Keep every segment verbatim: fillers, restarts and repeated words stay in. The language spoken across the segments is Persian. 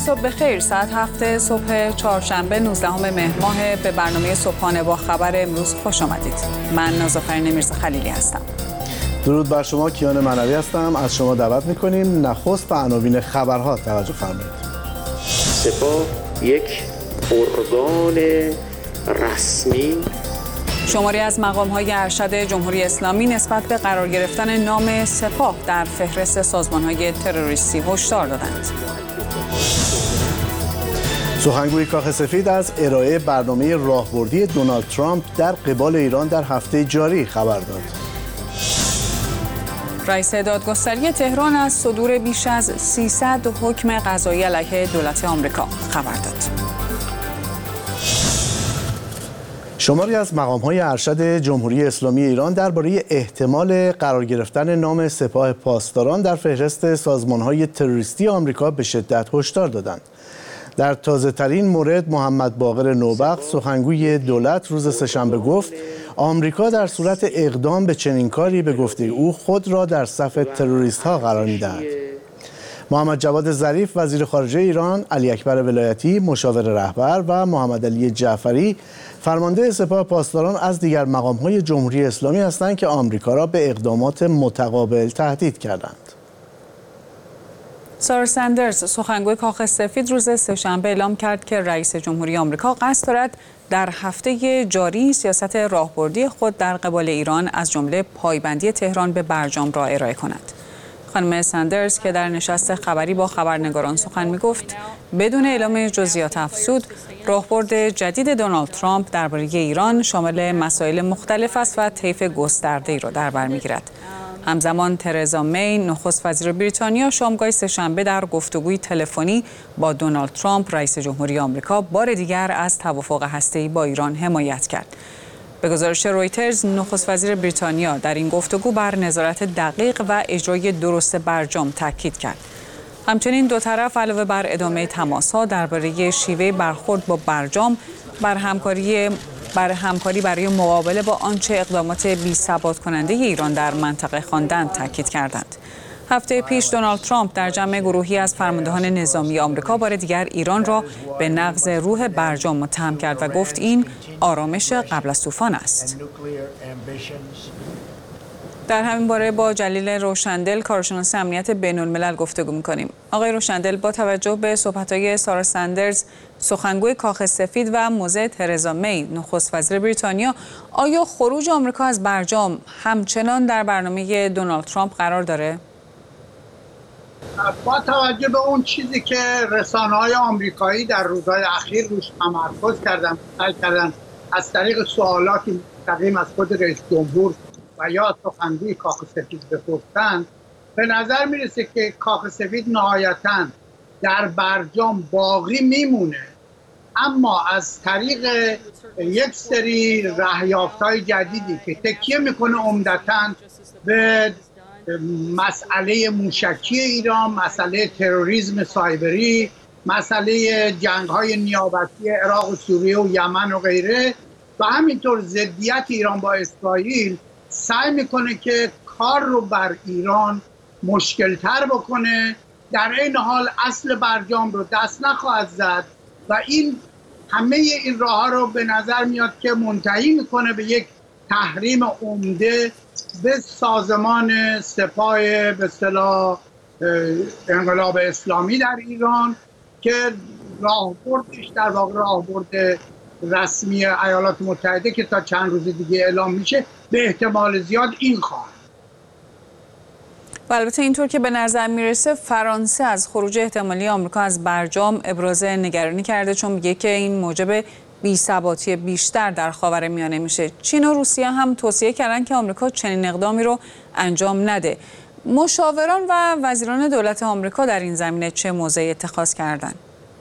صبح بخیر. ساعت هفت صبح چهارشنبه نوزدهم مهر ماه به برنامه صبحانه با خبر امروز خوش آمدید. من نازافرین میرزا خلیلی هستم. درود بر شما، کیان منوی هستم. از شما دعوت میکنیم نخست به عناوین خبرها توجه فرمایید. سپاه یک ارگان رسمی. شماری از مقام‌های ارشد جمهوری اسلامی نسبت به قرار گرفتن نام سپاه در فهرست سازمان‌های تروریستی هشدار دادند. سخنگوی کاخ سفید از ارائه برنامه راهبردی دونالد ترامپ در قبال ایران در هفته جاری خبر داد. رئیس دادگستری تهران از صدور بیش از سیصد حکم قضایی علیه دولت آمریکا خبر داد. شماری از مقام‌های ارشد جمهوری اسلامی ایران درباره احتمال قرار گرفتن نام سپاه پاسداران در فهرست سازمان‌های تروریستی آمریکا به شدت هشدار دادند. در تازه‌ترین مورد محمد باقر نوبخت سخنگوی دولت روز سه‌شنبه گفت آمریکا در صورت اقدام به چنین کاری به گفته او خود را در صف تروریست‌ها قرار می‌دهد. محمد جواد ظریف وزیر خارجه ایران، علی اکبر ولایتی مشاور رهبر و محمد علی جعفری فرمانده سپاه پاسداران از دیگر مقام‌های جمهوری اسلامی هستند که آمریکا را به اقدامات متقابل تهدید کردند. سارا سندرز سخنگوی کاخ سفید روز سه‌شنبه اعلام کرد که رئیس جمهوری آمریکا قصد دارد در هفته جاری سیاست راهبردی خود در قبال ایران از جمله پایبندی تهران به برجام را ارائه کند. خانم سندرز که در نشست خبری با خبرنگاران سخن می‌گفت بدون اعلام جزئیات افزود راهبرد جدید دونالد ترامپ درباره ایران شامل مسائل مختلف است و طیف گسترده‌ای را در بر می‌گیرد. همزمان ترزا می نخست وزیر بریتانیا شامگاه سه‌شنبه در گفتگوی تلفنی با دونالد ترامپ رئیس جمهوری آمریکا بار دیگر از توافق هسته‌ای با ایران حمایت کرد. به گزارش رویترز نخست وزیر بریتانیا در این گفتگو بر نظارت دقیق و اجرای درست برجام تاکید کرد. همچنین دو طرف علاوه بر ادامه تماس‌ها درباره شیوه برخورد با برجام بر همکاری بر همکاری برای مقابله با آنچه اقدامات بی‌ثبات کننده ایران در منطقه خواندند تاکید کردند. هفته پیش دونالد ترامپ در جمع گروهی از فرماندهان نظامی آمریکا بار دیگر ایران را به نقض روح برجام متهم کرد و گفت این آرامش قبل از طوفان است. در همین باره با جلیل روشندل کارشناس امنیت بین الملل گفتگو می‌کنیم. آقای روشندل، با توجه به صحبت‌های سارا سندرز سخنگوی کاخ سفید و موضع ترزا می نخست وزیر بریتانیا، آیا خروج آمریکا از برجام همچنان در برنامه دونالد ترامپ قرار داره؟ با توجه به اون چیزی که رسانه‌های آمریکایی در روزهای اخیر روش تمرکز کردن سعی کردن از طریق سوالاتی مستقیم از خود رئیس جمهور و یا سخنگوی کاخ سفید بپرسن، به نظر میرسه که کاخ سفید نهایتاً در برجام باقی میمونه، اما از طریق یک سری رهیافت‌های جدیدی که تکیه میکنه عمدتاً به مسئله موشکی ایران، مسئله تروریسم سایبری، مسئله جنگ‌های نیابتی عراق و سوریه و یمن و غیره و همینطور ضدیت ایران با اسرائیل، سعی میکنه که کار رو بر ایران مشکل‌تر بکنه، در این حال اصل برجام رو دست نخواهد زد و این همه این راه ها رو به نظر میاد که منتهی میکنه به یک تحریم عمده به سازمان سپاه به اصطلاح انقلاب اسلامی در ایران که راهبردش در واقع راهبرد رسمی ایالات متحده که تا چند روز دیگه اعلام میشه به احتمال زیاد این خواهد. و البته اینطور که به نظر میرسه فرانسه از خروج احتمالی آمریکا از برجام ابراز نگرانی کرده، چون میگه که این موجب بی‌ثباتی بیشتر در خاورمیانه میشه. چین و روسیه هم توصیه کردن که آمریکا چنین اقدامی رو انجام نده. مشاوران و وزیران دولت آمریکا در این زمینه چه موضعی اتخاذ کردن؟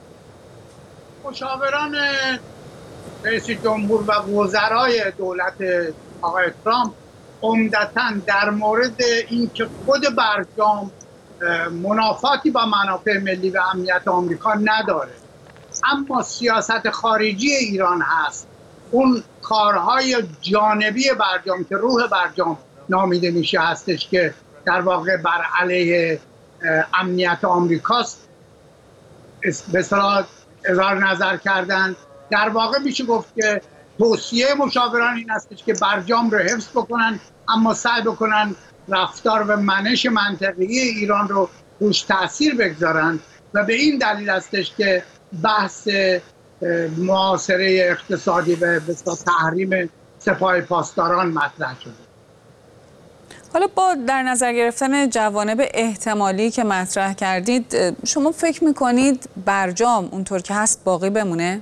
مشاوران رئیس جمهور و وزرای دولت آقای ترامپ عمدتاً در مورد اینکه خود برجام منافاتی با منافع ملی و امنیت آمریکا نداره، اما سیاست خارجی ایران هست، اون کارهای جانبی برجام که روح برجام نامیده میشه هستش که در واقع بر علیه امنیت آمریکاست، به اصطلاح اظهار نظر کردن. در واقع میشه گفت که توصیه مشاوران این است که برجام رو حفظ بکنن، اما سعی بکنن رفتار و منش منطقی ایران رو روش تاثیر بگذارن و به این دلیل استش که بحث محاصره اقتصادی و تحریم سپاه پاسداران مطرح شده. حالا با در نظر گرفتن جوانب احتمالی که مطرح کردید، شما فکر میکنید برجام اونطور که هست باقی بمونه؟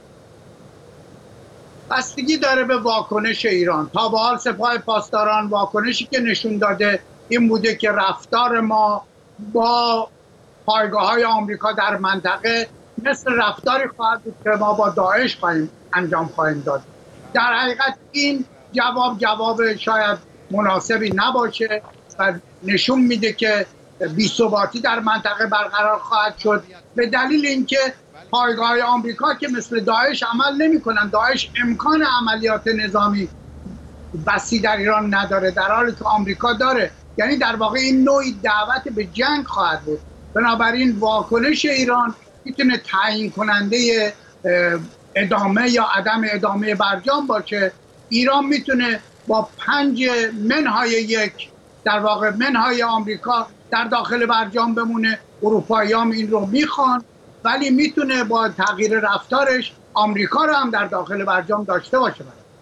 بستگی داره به واکنش ایران. تا به حال سپاه پاسداران واکنشی که نشون داده این بوده که رفتار ما با پایگاه‌های آمریکا در منطقه مثل رفتاری خواهد بود که ما با داعش خواهیم انجام خواهیم داد. در حقیقت این جواب جواب شاید مناسبی نباشه و نشون میده که بی‌ثباتی در منطقه برقرار خواهد شد، به دلیل اینکه پایگاه‌های آمریکا که مثل داعش عمل نمی‌کنن. داعش امکان عملیات نظامی بسی در ایران نداره، در حالی که آمریکا داره. یعنی در واقع این نوعی دعوت به جنگ خواهد بود. بنابراین واکنش ایران میتونه تعیین کننده ادامه یا عدم ادامه برجام باشه. ایران میتونه با پنج منهای یک در واقع منهای آمریکا در داخل برجام بمونه. اروپایی‌ها این رو میخوان، ولی میتونه با تغییر رفتارش آمریکا رو هم در داخل برجام داشته باشه.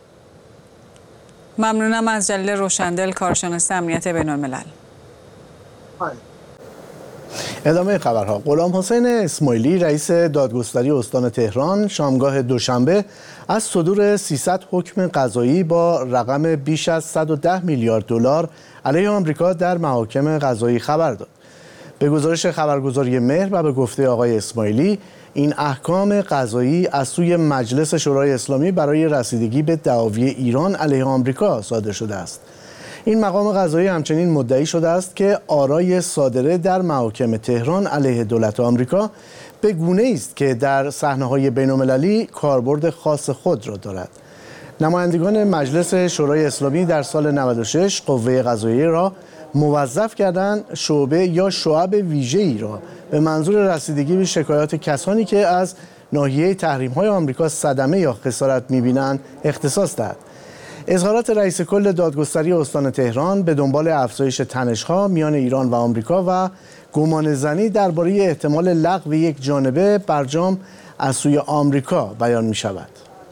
ممنونم از جلیل روشندل، کارشناس امنیت بین‌الملل. ادامه خبرها. غلام حسین اسماعیلی رئیس دادگستری استان تهران شامگاه دوشنبه از صدور سیصد حکم قضایی با رقم بیش از صد و ده میلیارد دلار علیه آمریکا در محاکم قضایی خبر داد. به گزارش خبرگزاری مهر و به گفته آقای اسماعیلی، این احکام قضایی از سوی مجلس شورای اسلامی برای رسیدگی به دعاوی ایران علیه آمریکا صادر شده است. این مقام قضایی همچنین مدعی شده است که آرای صادره در محاکم تهران علیه دولت آمریکا به گونه‌ای است که در صحنه‌های بین‌المللی کاربرد خاص خود را دارد. نمایندگان مجلس شورای اسلامی در سال نود و شش قوه قضاییه را موظف کردند شعبه یا شعب ویژه‌ای را به منظور رسیدگی به شکایات کسانی که از ناحیه تحریم‌های آمریکا صدمه یا خسارت می‌بینند اختصاص دهد. اظهارات رئیس کل دادگستری استان تهران به دنبال افزایش تنش‌ها میان ایران و آمریکا و گمانه‌زنی درباره احتمال لغو یک جانبه برجام از سوی آمریکا بیان می‌شود.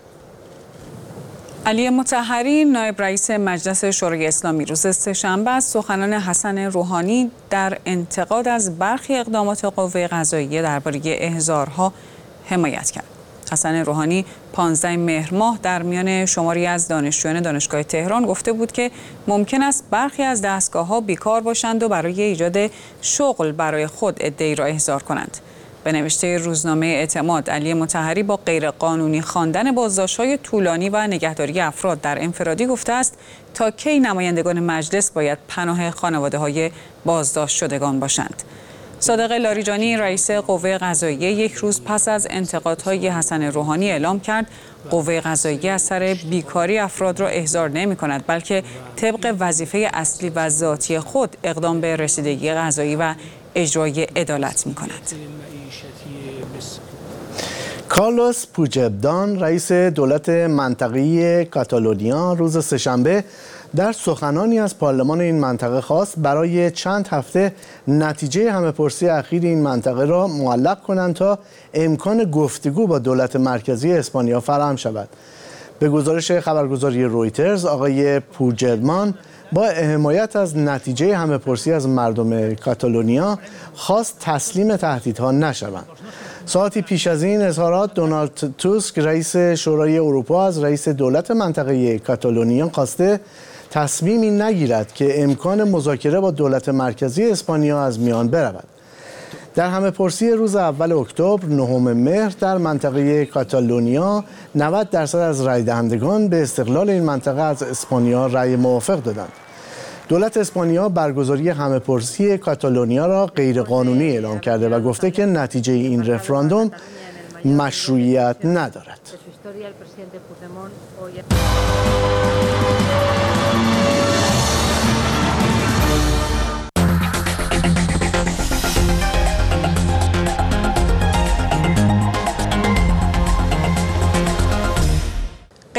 علی مطهری نایب رئیس مجلس شورای اسلامی روز سه‌شنبه از سخنان حسن روحانی در انتقاد از برخی اقدامات قوه قضاییه درباره احضارها حمایت کرد. حسن روحانی پانزده مهر ماه در میان شماری از دانشجویان دانشگاه تهران گفته بود که ممکن است برخی از دستگاه‌ها بیکار باشند و برای ایجاد شغل برای خود عده‌ای را احضار کنند. به نوشته روزنامه اعتماد، علی مطهری با غیرقانونی خواندن بازداشت‌های طولانی و نگهداری افراد در انفرادی گفته است تا کی نمایندگان مجلس باید پناه خانواده‌های بازداشت شدگان باشند. صادق لاریجانی رئیس قوه قضاییه یک روز پس از انتقادهای حسن روحانی اعلام کرد قوه قضاییه از سر بیکاری افراد را احضار نمی کند، بلکه طبق وظیفه اصلی و ذاتی خود اقدام به رسیدگی قضایی و اجرای عدالت می کند. کارلوس پوجبدان رئیس دولت منطقه‌ای کاتالونیا روز سه‌شنبه در سخنانی از پارلمان این منطقه خواست برای چند هفته نتیجه همه‌پرسی اخیر این منطقه را معلق کنند تا امکان گفتگو با دولت مرکزی اسپانیا فراهم شود. به گزارش خبرگزاری رویترز، آقای پوجبدان با حمایت از نتیجه همه‌پرسی از مردم کاتالونیا خواست تسلیم تهدیدها نشوند. ساعتی پیش از این اظهارات دونالد توسک رئیس شورای اروپا از رئیس دولت منطقه کاتالونیا خواسته تصمیمی نگیرد که امکان مذاکره با دولت مرکزی اسپانیا از میان برود. در همه‌پرسی روز اول اکتبر نهم مهر در منطقه کاتالونیا نود درصد از رای دهندگان به استقلال این منطقه از اسپانیا رای موافق دادند. دولت اسپانیا برگزاری همه‌پرسی کاتالونیا را غیرقانونی اعلام کرده و گفته که نتیجه این رفراندوم مشروعیت ندارد.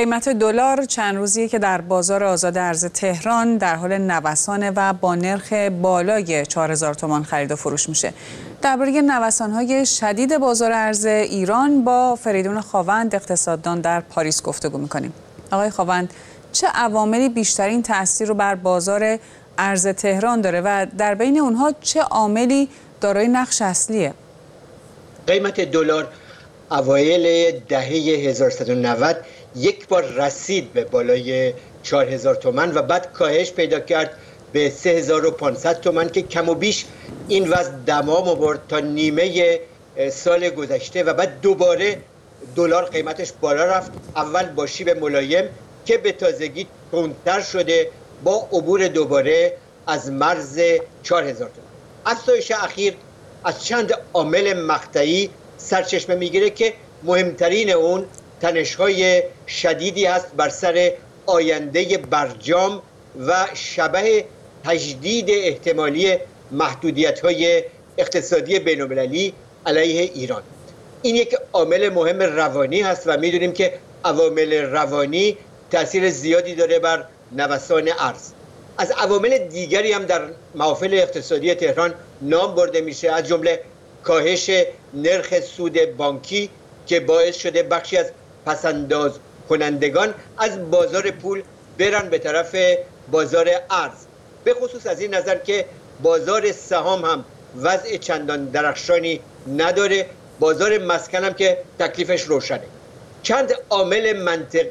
قیمت دلار چند روزیه که در بازار آزاد ارز تهران در حال نوسانه و با نرخ بالای چهار هزار تومان خرید و فروش میشه. درباره نوسان‌های شدید بازار ارز ایران با فریدون خاوند، اقتصاددان در پاریس گفتگو می‌کنیم. آقای خاوند، چه عواملی بیشترین تأثیر رو بر بازار ارز تهران داره و در بین اونها چه عاملی دارای نقش اصلیه؟ قیمت دلار اوایل دهه هزار و سیصد و نود یک بار رسید به بالای چهار هزار تومان و بعد کاهش پیدا کرد به سه هزار و پانصد تومان که کم و بیش این وضع دوام آورد تا نیمه سال گذشته و بعد دوباره دلار قیمتش بالا رفت، اول با شیب ملایم که به تازگی تندتر شده با عبور دوباره از مرز چهار هزار تومان. افزایش اخیر از چند عامل مقطعی سرچشمه میگیره که مهمترین اون تنش‌های شدیدی هست بر سر آینده برجام و شبح تجدید احتمالی محدودیت‌های اقتصادی بین‌المللی علیه ایران. این یک عامل مهم روانی هست و میدونیم که عوامل روانی تأثیر زیادی داره بر نوسان ارز. از عوامل دیگری هم در محافل اقتصادی تهران نام برده میشه، از جمله کاهش نرخ سود بانکی که باعث شده بخشی از پسنداز کنندگان از بازار پول برن به طرف بازار ارز، به خصوص از این نظر که بازار سهام هم وضع چندان درخشانی نداره، بازار مسکن هم که تکلیفش روشنه. چند عامل منطق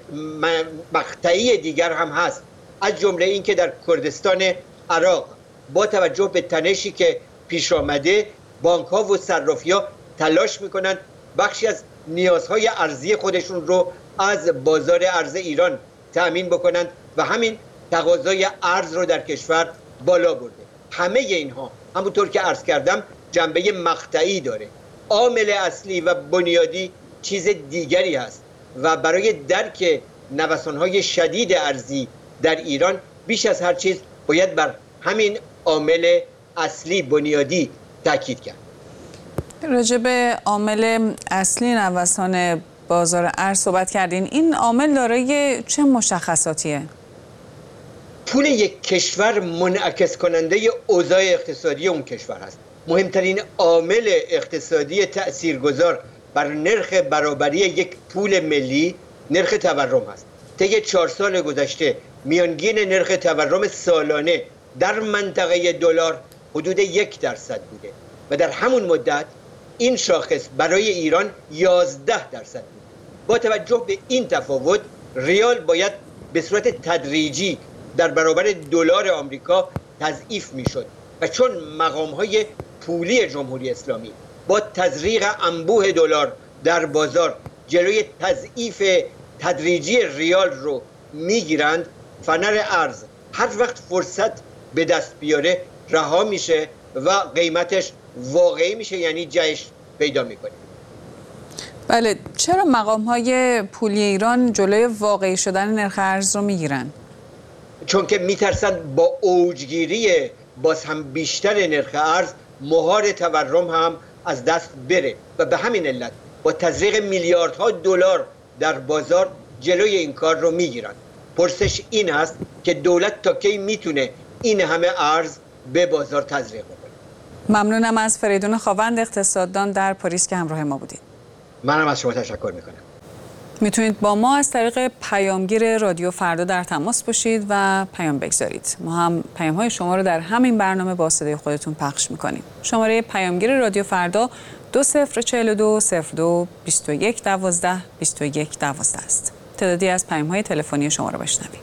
مقطعی دیگر هم هست، از جمله این که در کردستان عراق با توجه به تنشی که پیش آمده بانک ها و صرافی ها تلاش میکنند بخشی از نیازهای ارزی خودشون رو از بازار ارز ایران تأمین بکنند و همین تقاضای ارز رو در کشور بالا برده. همه اینها همونطور که عرض کردم جنبه مقطعی داره. عامل اصلی و بنیادی چیز دیگری هست و برای درک نوسان‌های شدید ارزی در ایران بیش از هر چیز باید بر همین عامل اصلی بنیادی تاکید کرد. راجع به عامل اصلی نوسان بازار ارز صحبت کردین. این عامل دارای چه مشخصاتیه؟ پول یک کشور منعکس کننده اوضاع اقتصادی اون کشور هست. مهمترین عامل اقتصادی تاثیرگذار بر نرخ برابری یک پول ملی نرخ تورم هست. طی چهار سال گذشته میانگین نرخ تورم سالانه در منطقه دلار حدود یک درصد بوده و در همون مدت این شاخص برای ایران یازده درصد بود. با توجه به این تفاوت ریال باید به صورت تدریجی در برابر دلار آمریکا تضعیف میشد و چون مقام‌های پولی جمهوری اسلامی با تزریق انبوه دلار در بازار جلوی تضعیف تدریجی ریال رو میگیرند، فنر ارز هر وقت فرصت به دست بیاره رها میشه و قیمتش واقعی میشه، یعنی جهش پیدا میکنه. بله، چرا مقام‌های پولی ایران جلوی واقعی شدن نرخ ارز رو میگیرن؟ چون که میترسن با اوجگیری باز هم بیشتر نرخ ارز مهار تورم هم از دست بره و به همین علت با تزریق میلیاردها دلار در بازار جلوی این کار رو میگیرن. پرسش این است که دولت تا کی میتونه این همه ارز به بازار تزریق بکنه. ممنونم از فریدون خاوند، اقتصاددان در پاریس که همراه ما بودید. منم از شما تشکر میکنم. میتونید با ما از طریق پیامگیر رادیو فردا در تماس باشید و پیام بگذارید. ما هم پیام‌های شما رو در همین برنامه با صدای خودتون پخش میکنیم. شماره پیامگیر رادیو فردا دو صفر چهل و دو صفر دو بیست و یک دوازده بیست و یک دوازده است. تعدادی از پیام‌های تلفنی شما رو بشنویم.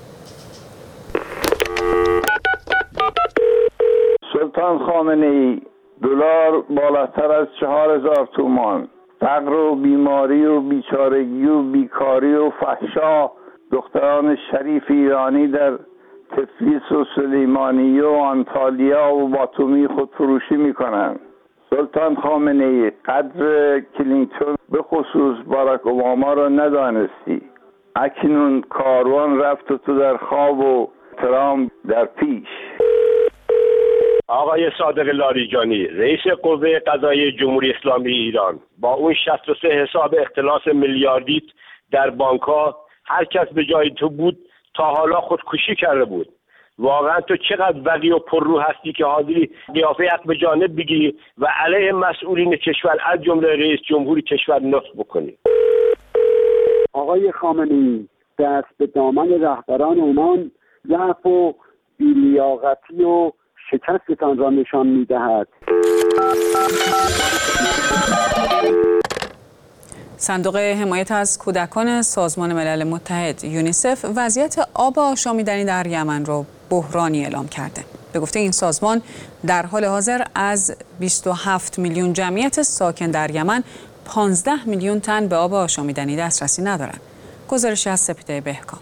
سلطان خامنه‌ای، دلار بالاتر از چهار هزار تومان، فقر و بیماری و بیچارگی و بیکاری و فحشا، دختران شریف ایرانی در تفلیس و سلیمانیه و آنتالیا و باتومی خودفروشی میکنند. سلطان خامنه‌ای، قدر کلینتون به خصوص باراک اوباما را ندانستی. اکنون کاروان رفت و تو در خواب و ترام در پیش. آقای صادق لاریجانی، رئیس قوه قضاییه جمهوری اسلامی ایران، با اون شصت و سه حساب اختلاس میلیاردی در بانک‌ها هر کس به جای تو بود تا حالا خودکشی کرده بود. واقعا تو چقدر وقی و پررو هستی که حاضری قیافه حق به جانب بگیری و علیه مسئولین کشور از جمله رئیس جمهور کشور نطق بکنی. آقای خامنه‌ای دست به دامن رهبران عمان ضعف و بی‌لیاقتی و شکستتان را نشان می‌دهد. صندوق حمایت از کودکان سازمان ملل متحد یونیسف وضعیت آب آشامیدنی در یمن را بحرانی اعلام کرده. به گفته این سازمان در حال حاضر از بیست و هفت میلیون جمعیت ساکن در یمن پانزده میلیون تن به آب آشامیدنی دسترسی ندارند. گزارشی از سپیده بهکام.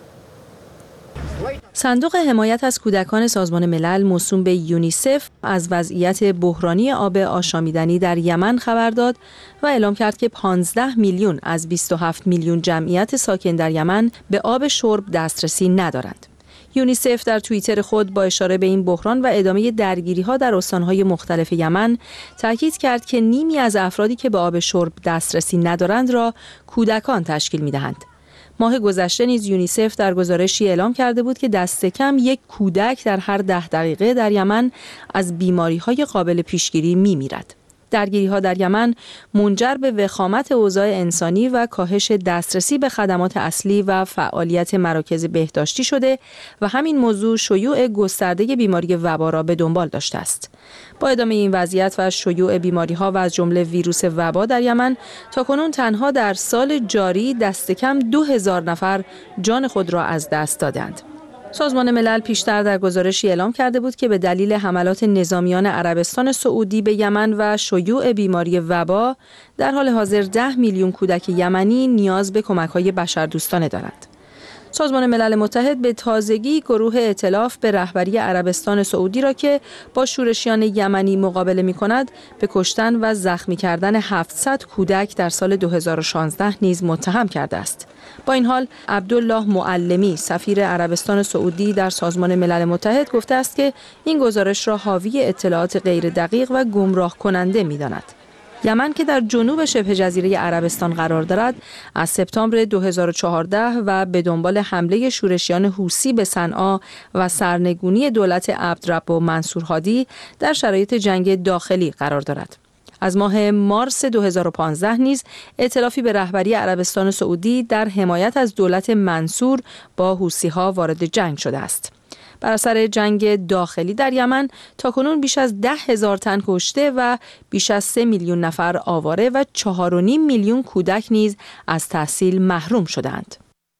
صندوق حمایت از کودکان سازمان ملل موسوم به یونیسف از وضعیت بحرانی آب آشامیدنی در یمن خبر داد و اعلام کرد که پانزده میلیون از بیست و هفت میلیون جمعیت ساکن در یمن به آب شرب دسترسی ندارند. یونیسف در توییتر خود با اشاره به این بحران و ادامه درگیری‌ها در استان‌های مختلف یمن تاکید کرد که نیمی از افرادی که به آب شرب دسترسی ندارند را کودکان تشکیل می‌دهند. ماه گذشته نیز یونیسف در گزارشی اعلام کرده بود که دست کم یک کودک در هر ده دقیقه در یمن از بیماری‌های قابل پیشگیری می‌میرد. درگیری‌ها در یمن منجر به وخامت اوضاع انسانی و کاهش دسترسی به خدمات اصلی و فعالیت مراکز بهداشتی شده و همین موضوع شیوع گسترده بیماری وبا را به دنبال داشته است. با ادامه این وضعیت و شیوع بیماری‌ها و از جمله ویروس وبا در یمن تاکنون تنها در سال جاری دست کم دو هزار نفر جان خود را از دست دادند. سازمان ملل پیشتر در گزارشی اعلام کرده بود که به دلیل حملات نظامیان عربستان سعودی به یمن و شیوع بیماری وبا در حال حاضر ده میلیون کودک یمنی نیاز به کمک‌های بشردوستانه دارند. سازمان ملل متحد به تازگی گروه ائتلاف به رهبری عربستان سعودی را که با شورشیان یمنی مقابله می‌کند به کشتن و زخمی کردن هفتصد کودک در سال دو هزار و شانزده نیز متهم کرده است. با این حال عبدالله معلمی سفیر عربستان سعودی در سازمان ملل متحد گفته است که این گزارش را حاوی اطلاعات غیر دقیق و گمراه کننده می‌داند. یمن که در جنوب شبه جزیره عربستان قرار دارد، از سپتامبر دو هزار و چهارده و به دنبال حمله شورشیان حوثی به صنعا و سرنگونی دولت عبدرب منصور هادی در شرایط جنگ داخلی قرار دارد. از ماه مارس دو هزار و پانزده نیز ائتلافی به رهبری عربستان سعودی در حمایت از دولت منصور با حوثی‌ها وارد جنگ شده است. بر اثر جنگ داخلی در یمن تاکنون بیش از ده هزار تن کشته و بیش از سه میلیون نفر آواره و چهار و نیم میلیون کودک نیز از تحصیل محروم شدند.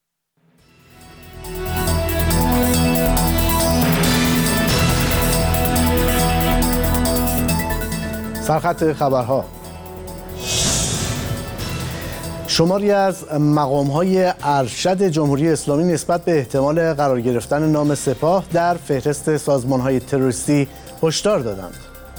سرخط خبرها. شماری از مقام‌های ارشد جمهوری اسلامی نسبت به احتمال قرار گرفتن نام سپاه در فهرست سازمان‌های تروریستی هشدار دادند.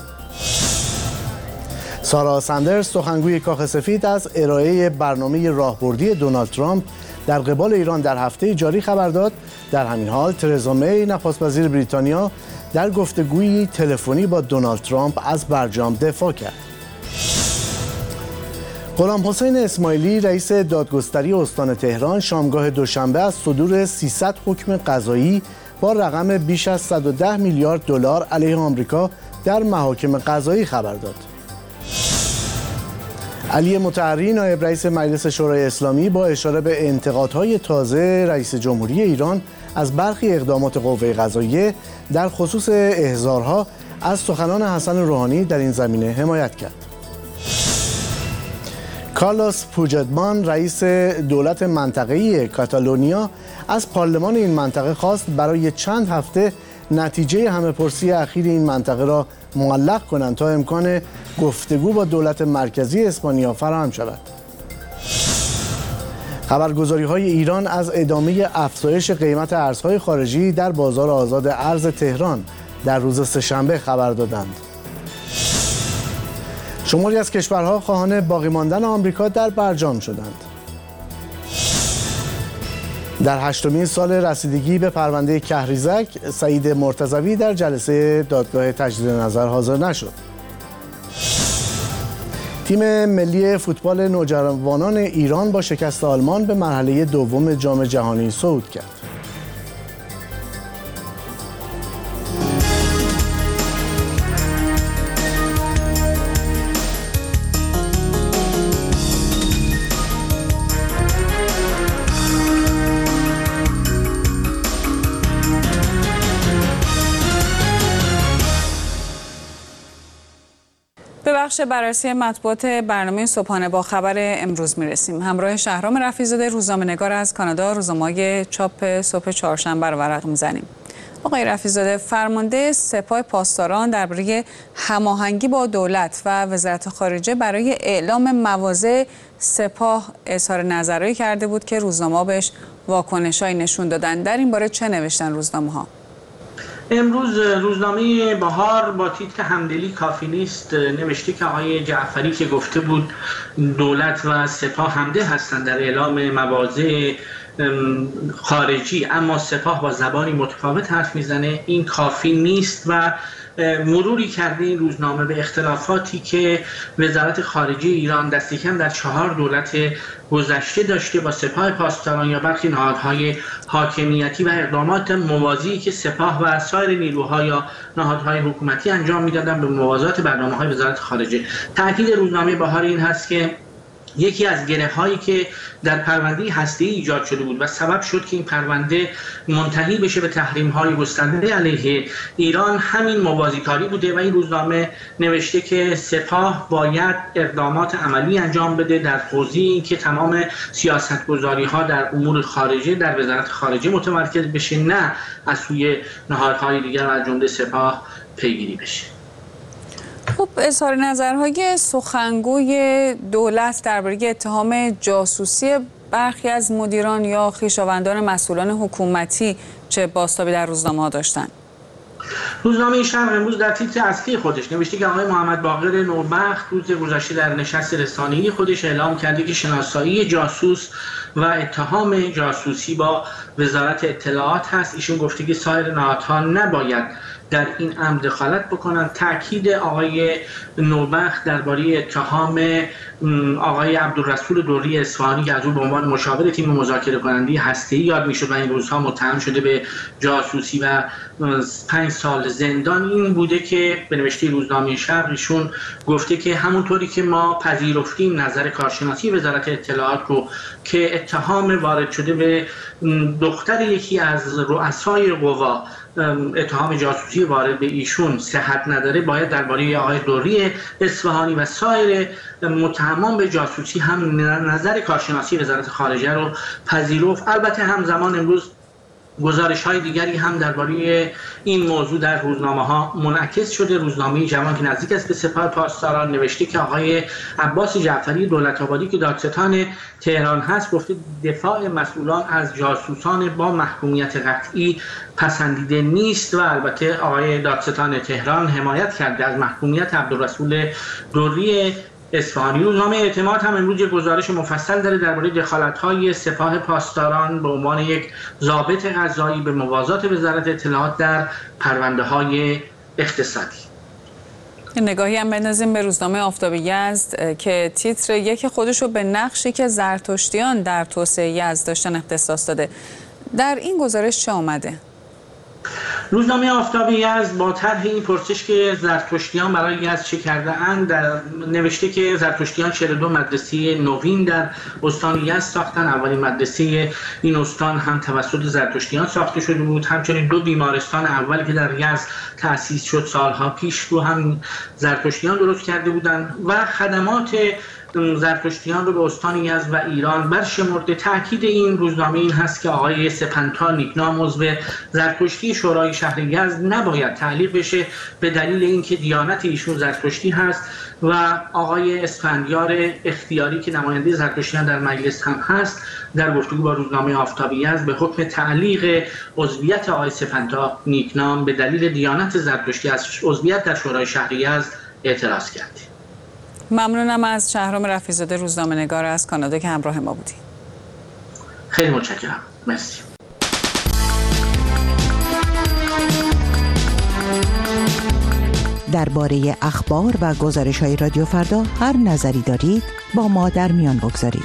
سارا سندرز سخنگوی کاخ سفید از ارائه برنامه راهبردی دونالد ترامپ در قبال ایران در هفته جاری خبر داد. در همین حال ترزا می نخست وزیر بریتانیا در گفتگویی تلفنی با دونالد ترامپ از برجام دفاع کرد. غلام حسین اسماعیلی رئیس دادگستری استان تهران شامگاه دوشنبه از صدور سیصد حکم قضایی با رقم بیش از صد و ده میلیارد دلار علیه آمریکا در محاکم قضایی خبر داد. علی مطهری نایب رئیس مجلس شورای اسلامی با اشاره به انتقادهای تازه رئیس جمهوری ایران از برخی اقدامات قوه قضاییه در خصوص احضارها از سخنان حسن روحانی در این زمینه حمایت کرد. کارلوس پوجدمان رئیس دولت منطقه‌ای کاتالونیا از پارلمان این منطقه خواست برای چند هفته نتیجه همه‌پرسی اخیر این منطقه را معلق کنند تا امکان گفتگو با دولت مرکزی اسپانیا فراهم شود. خبرگزاری‌های ایران از ادامه افزایش قیمت ارزهای خارجی در بازار آزاد ارز تهران در روز سه‌شنبه خبر دادند. شماری از کشورها خواهان باقی ماندن آمریکا در برجام شدند. در هشتمین سال رسیدگی به پرونده کهریزک، سعید مرتضوی در جلسه دادگاه تجدید نظر حاضر نشد. تیم ملی فوتبال نوجوانان ایران با شکست آلمان به مرحله دوم جام جهانی صعود کرد. به بخش بررسی مطبوعات برنامه صبحانه با خبر امروز میرسیم. همراه شهرام رفیع‌زاده روزنامه‌نگار از کانادا روزنامه‌های چاپ صبح چهارشنبه رو ورق میزنیم. آقای رفیع‌زاده، فرمانده سپاه پاسداران درباره هماهنگی با دولت و وزارت خارجه برای اعلام مواضع سپاه اظهار نظری کرده بود که روزنامه‌ها بهش واکنش‌هایی نشون دادن. در این باره چه نوشتن روزنامه‌ها؟ امروز روزنامه بهار با تیتر همدلی کافی نیست نوشته که آقای جعفری که گفته بود دولت و سپاه همده هستند در اعلام مواضع خارجی، اما سپاه با زبانی متفاوت حرف میزنه، این کافی نیست و مروری کرده این روزنامه به اختلافاتی که وزارت خارجه ایران دست کم در چهار دولت گذشته داشته با سپاه پاسداران یا برخی نهادهای حاکمیتی و اقدامات موازی که سپاه و سایر نیروها یا نهادهای حکومتی انجام میدادن به موازات برنامه‌های وزارت خارجه. تاکید روزنامه بهار این هست که یکی از گره‌هایی که در پرونده هسته‌ای ایجاد شده بود و سبب شد که این پرونده منتهی بشه به تحریم‌های گسترده علیه ایران همین موازیکاری بوده و این روزنامه نوشته که سپاه باید اقدامات عملی انجام بده در حوزه این که تمام سیاست‌گذاری‌ها در امور خارجه در وزارت خارجه متمرکز بشه، نه از سوی نهادهای دیگر و از جمله سپاه پیگیری بشه. خب، اظهار نظرهای سخنگوی دولت درباره اتهام جاسوسی برخی از مدیران یا خویشاوندان مسئولان حکومتی چه بازتابی در روزنامه‌ها داشتند؟ روزنامه شرق امروز در تیتر اصلی خودش نوشته که آقای محمد باقر نوربخت روز گذشته در نشست رسانه‌ای خودش اعلام کرده که شناسایی جاسوس و اتهام جاسوسی با وزارت اطلاعات هست. ایشون گفته که سایر نهادها نباید در این امر دخالت بکنند. تاکید آقای نوربخت درباره اتهام آقای عبدالرسول دوری اصفهانی که از او به عنوان مشاور تیم مذاکره کننده هسته‌ای یاد میشد و این روزها متهم شده به جاسوسی و پنج سال زندان، این بوده که به نوشته روزنامه شرق ایشون گفته که همونطوری که ما پذیرفتیم نظر کارشناسی وزارت اطلاعات رو که اتهام وارد شده به دختر یکی از رؤسای قوا اتهام جاسوسی وارد به ایشون صحت نداره، باید درباره آقای دوری اصفهانی و سایر متهمان به جاسوسی هم نظر کارشناسی وزارت خارجه رو پذیرفت. البته همزمان امروز گزارش های دیگری هم درباره این موضوع در روزنامه ها منعکس شده. روزنامه جوان که نزدیک است به سپاه پاسداران نوشته که آقای عباس جعفری دولت آبادی که دادستان تهران هست گفته دفاع مسئولان از جاسوسان با محکومیت قطعی پسندیده نیست و البته آقای دادستان تهران حمایت کرده از محکومیت عبدالرسول دوری اصفهانی. روزنامه اعتماد هم امروز یک گزارش مفصل داره درباره دخالت‌های سپاه پاسداران به عنوان یک ضابط قضایی به موازات وزارت اطلاعات در پرونده‌های اقتصادی. نگاهی هم بندازیم به روزنامه آفتاب یزد که تیتر یک خودشو به نقشی که زرتشتیان در توسعه یزد داشتن اختصاص داده. در این گزارش چه آمده؟ روزنامه آفتاب یزد با طرح این پرسش که زرتشتیان برای یزد چه کرده اند نوشته که زرتشتیان چهل و دو مدرسه نوین در استان یزد ساختن. اولین مدرسه این استان هم توسط زرتشتیان ساخته شده بود. همچنین دو بیمارستان اول که در یزد تأسیس شد سالها پیش رو هم زرتشتیان درست کرده بودند و خدمات زرتشتیان رو به استان یزد و ایران برشمرده. تاکید این روزنامه این هست که آقای سپنتا نیکنام عضو زرتشتی شورای شهر یزد نباید تعلیق بشه به دلیل اینکه دیانت ایشون زرتشتی هست و آقای اسفندیار اختیاری که نماینده زرتشتیان در مجلس هم هست در گفتگو با روزنامه آفتاب یزد به حکم تعلیق عضویت آقای سپنتا نیکنام به دلیل دیانت زرتشتی از عضویت در شورای شهر یزد اعتراض کرده. ممنونم از شهرام رفیع‌زاده روزنامه‌نگار از کانادا که همراه ما بودید. خیلی متشکرم. مرسی. درباره اخبار و گزارش‌های رادیو فردا هر نظری دارید با ما در میان بگذارید.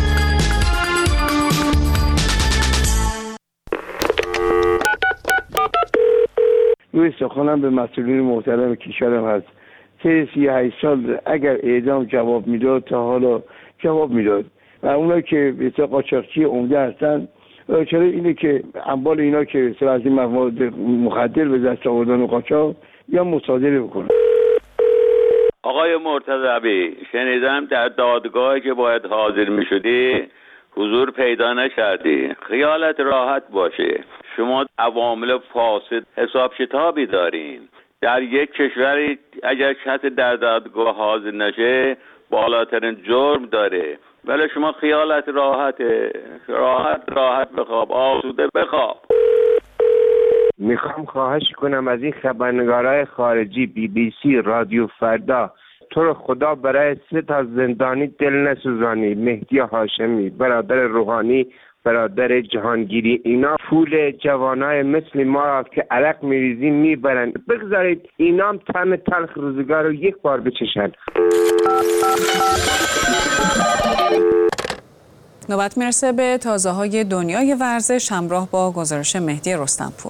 روی سخنم به مسئولین محترم کشورم هست. سه سی هشت سال اگر اعدام جواب میداد تا حالا جواب میداد و اونایی که به قاچاقچی عمده هستن چرا اینه که اموال اینا که سر از این مواد مخدر به دست آوردن و قاچاق یا مصادره بکنن. آقای مرتضوی، شنیدم در دادگاهی که باید حاضر میشدی حضور پیدا نکردی. خیالت راحت باشه، شما عوامل فاسد حساب کتابی دارین. در یک کشوری اگر کسی در دادگاه حاضر نشه بالاترین جرم داره، ولی شما خیالت راحته. راحت راحت بخواب، آسوده بخواب. میخوام خواهش کنم از این خبرنگارای خارجی، بی بی سی، رادیو فردا، تو رو خدا برای سه تا زندانی دل نسوزانی. مهدی هاشمی، برادر روحانی، برادر جهانگیری، اینا پول جوانای مثل ما که عرق میریزیم میبرن. بگذارید اینا هم طعم تلخ روزگار رو یک بار بچشن. نوبت میرسه به تازه‌های دنیای ورزش همراه با گزارش مهدی رستمپور.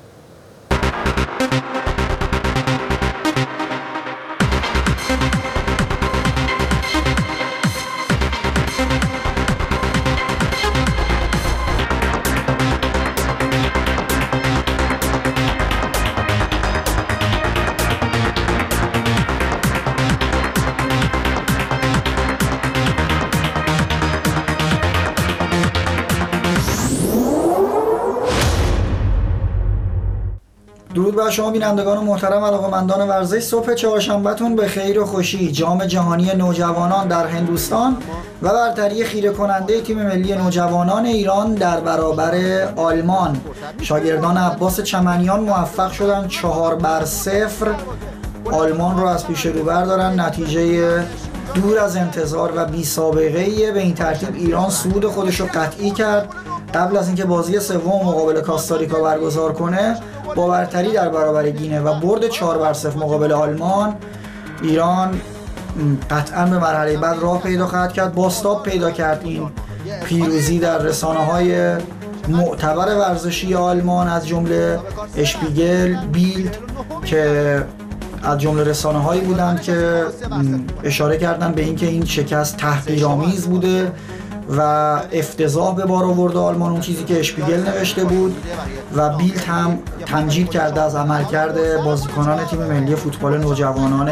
درود بر شما بینندگان محترم، علاقه‌مندان ورزش. صبح چهارشنبه‌تون به خیر و خوشی. جام جهانی نوجوانان در هندوستان و برتری خیره کننده تیم ملی نوجوانان ایران در برابر آلمان. شاگردان عباس چمنیان موفق شدن چهار بر صفر آلمان رو از پیش رو بردارن. نتیجه دور از انتظار و بی سابقه‌ای. به این ترتیب ایران صعود خودش رو قطعی کرد. قبل از اینکه بازی سوم مقابل کاستاریکا برگزار کنه، با برتری در برابر گینه و برد چهار بر صفر مقابل آلمان، ایران قطعا به مرحله بعد راه پیدا خواهد کرد. بازتاب پیدا کرد این پیروزی در رسانه‌های معتبر ورزشی آلمان، از جمله اشپیگل، بیلد، که از جمله رسانه‌هایی بودند که اشاره کردند به اینکه این شکست تحقیرآمیز بوده و افتضاح به بار آورده آلمان، اون چیزی که اشپیگل نوشته بود. و بیلد هم تمجید کرده از عملکرد بازیکنان تیم ملی فوتبال نوجوانان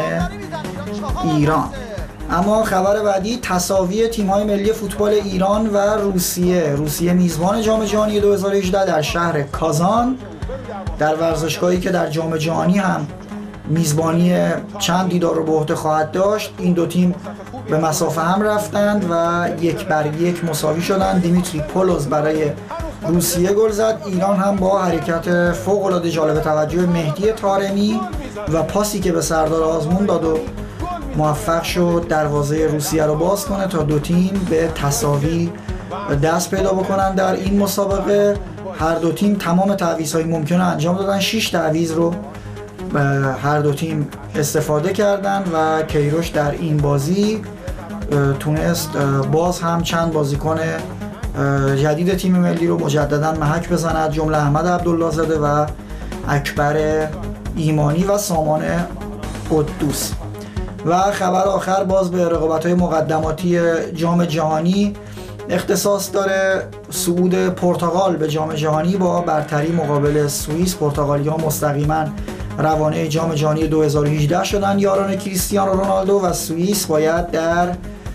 ایران. اما خبر بعدی تساوی تیم‌های ملی فوتبال ایران و روسیه. روسیه میزبان جام جهانی دو هزار و هجده در شهر کازان، در ورزشگاهی که در جام جهانی هم میزبانی چند دیدار رو به عهده خواهد داشت. این دو تیم به مسافه هم رفتند و یک بر یک مساوی شدند. دیمیتری پولوز برای روسیه گل زد. ایران هم با حرکت فوق‌العاده جالب توجه مهدی طارمی و پاسی که به سردار آزمون داد و موفق شد دروازه روسیه رو باز کنه تا دو تیم به تساوی دست پیدا بکنن در این مسابقه. هر دو تیم تمام تعویض‌های ممکنه انجام دادن. شش تعویض رو هر دو تیم استفاده کردن و کیروش در این بازی تونست باز هم چند بازیکن جدید تیم ملی رو مجددا محک بزنه، از جمله احمد عبدالله زاده و اکبر ایمانی و سامان قدوس. و خبر آخر باز به رقابت‌های مقدماتی جام جهانی اختصاص داره. صعود پرتغال به جام جهانی با برتری مقابل سوئیس. پرتغالی‌ها مستقیما روانه جام جهانی دو هزار و هجده شدن، یاران کریستیانو رونالدو، و سوئیس باید در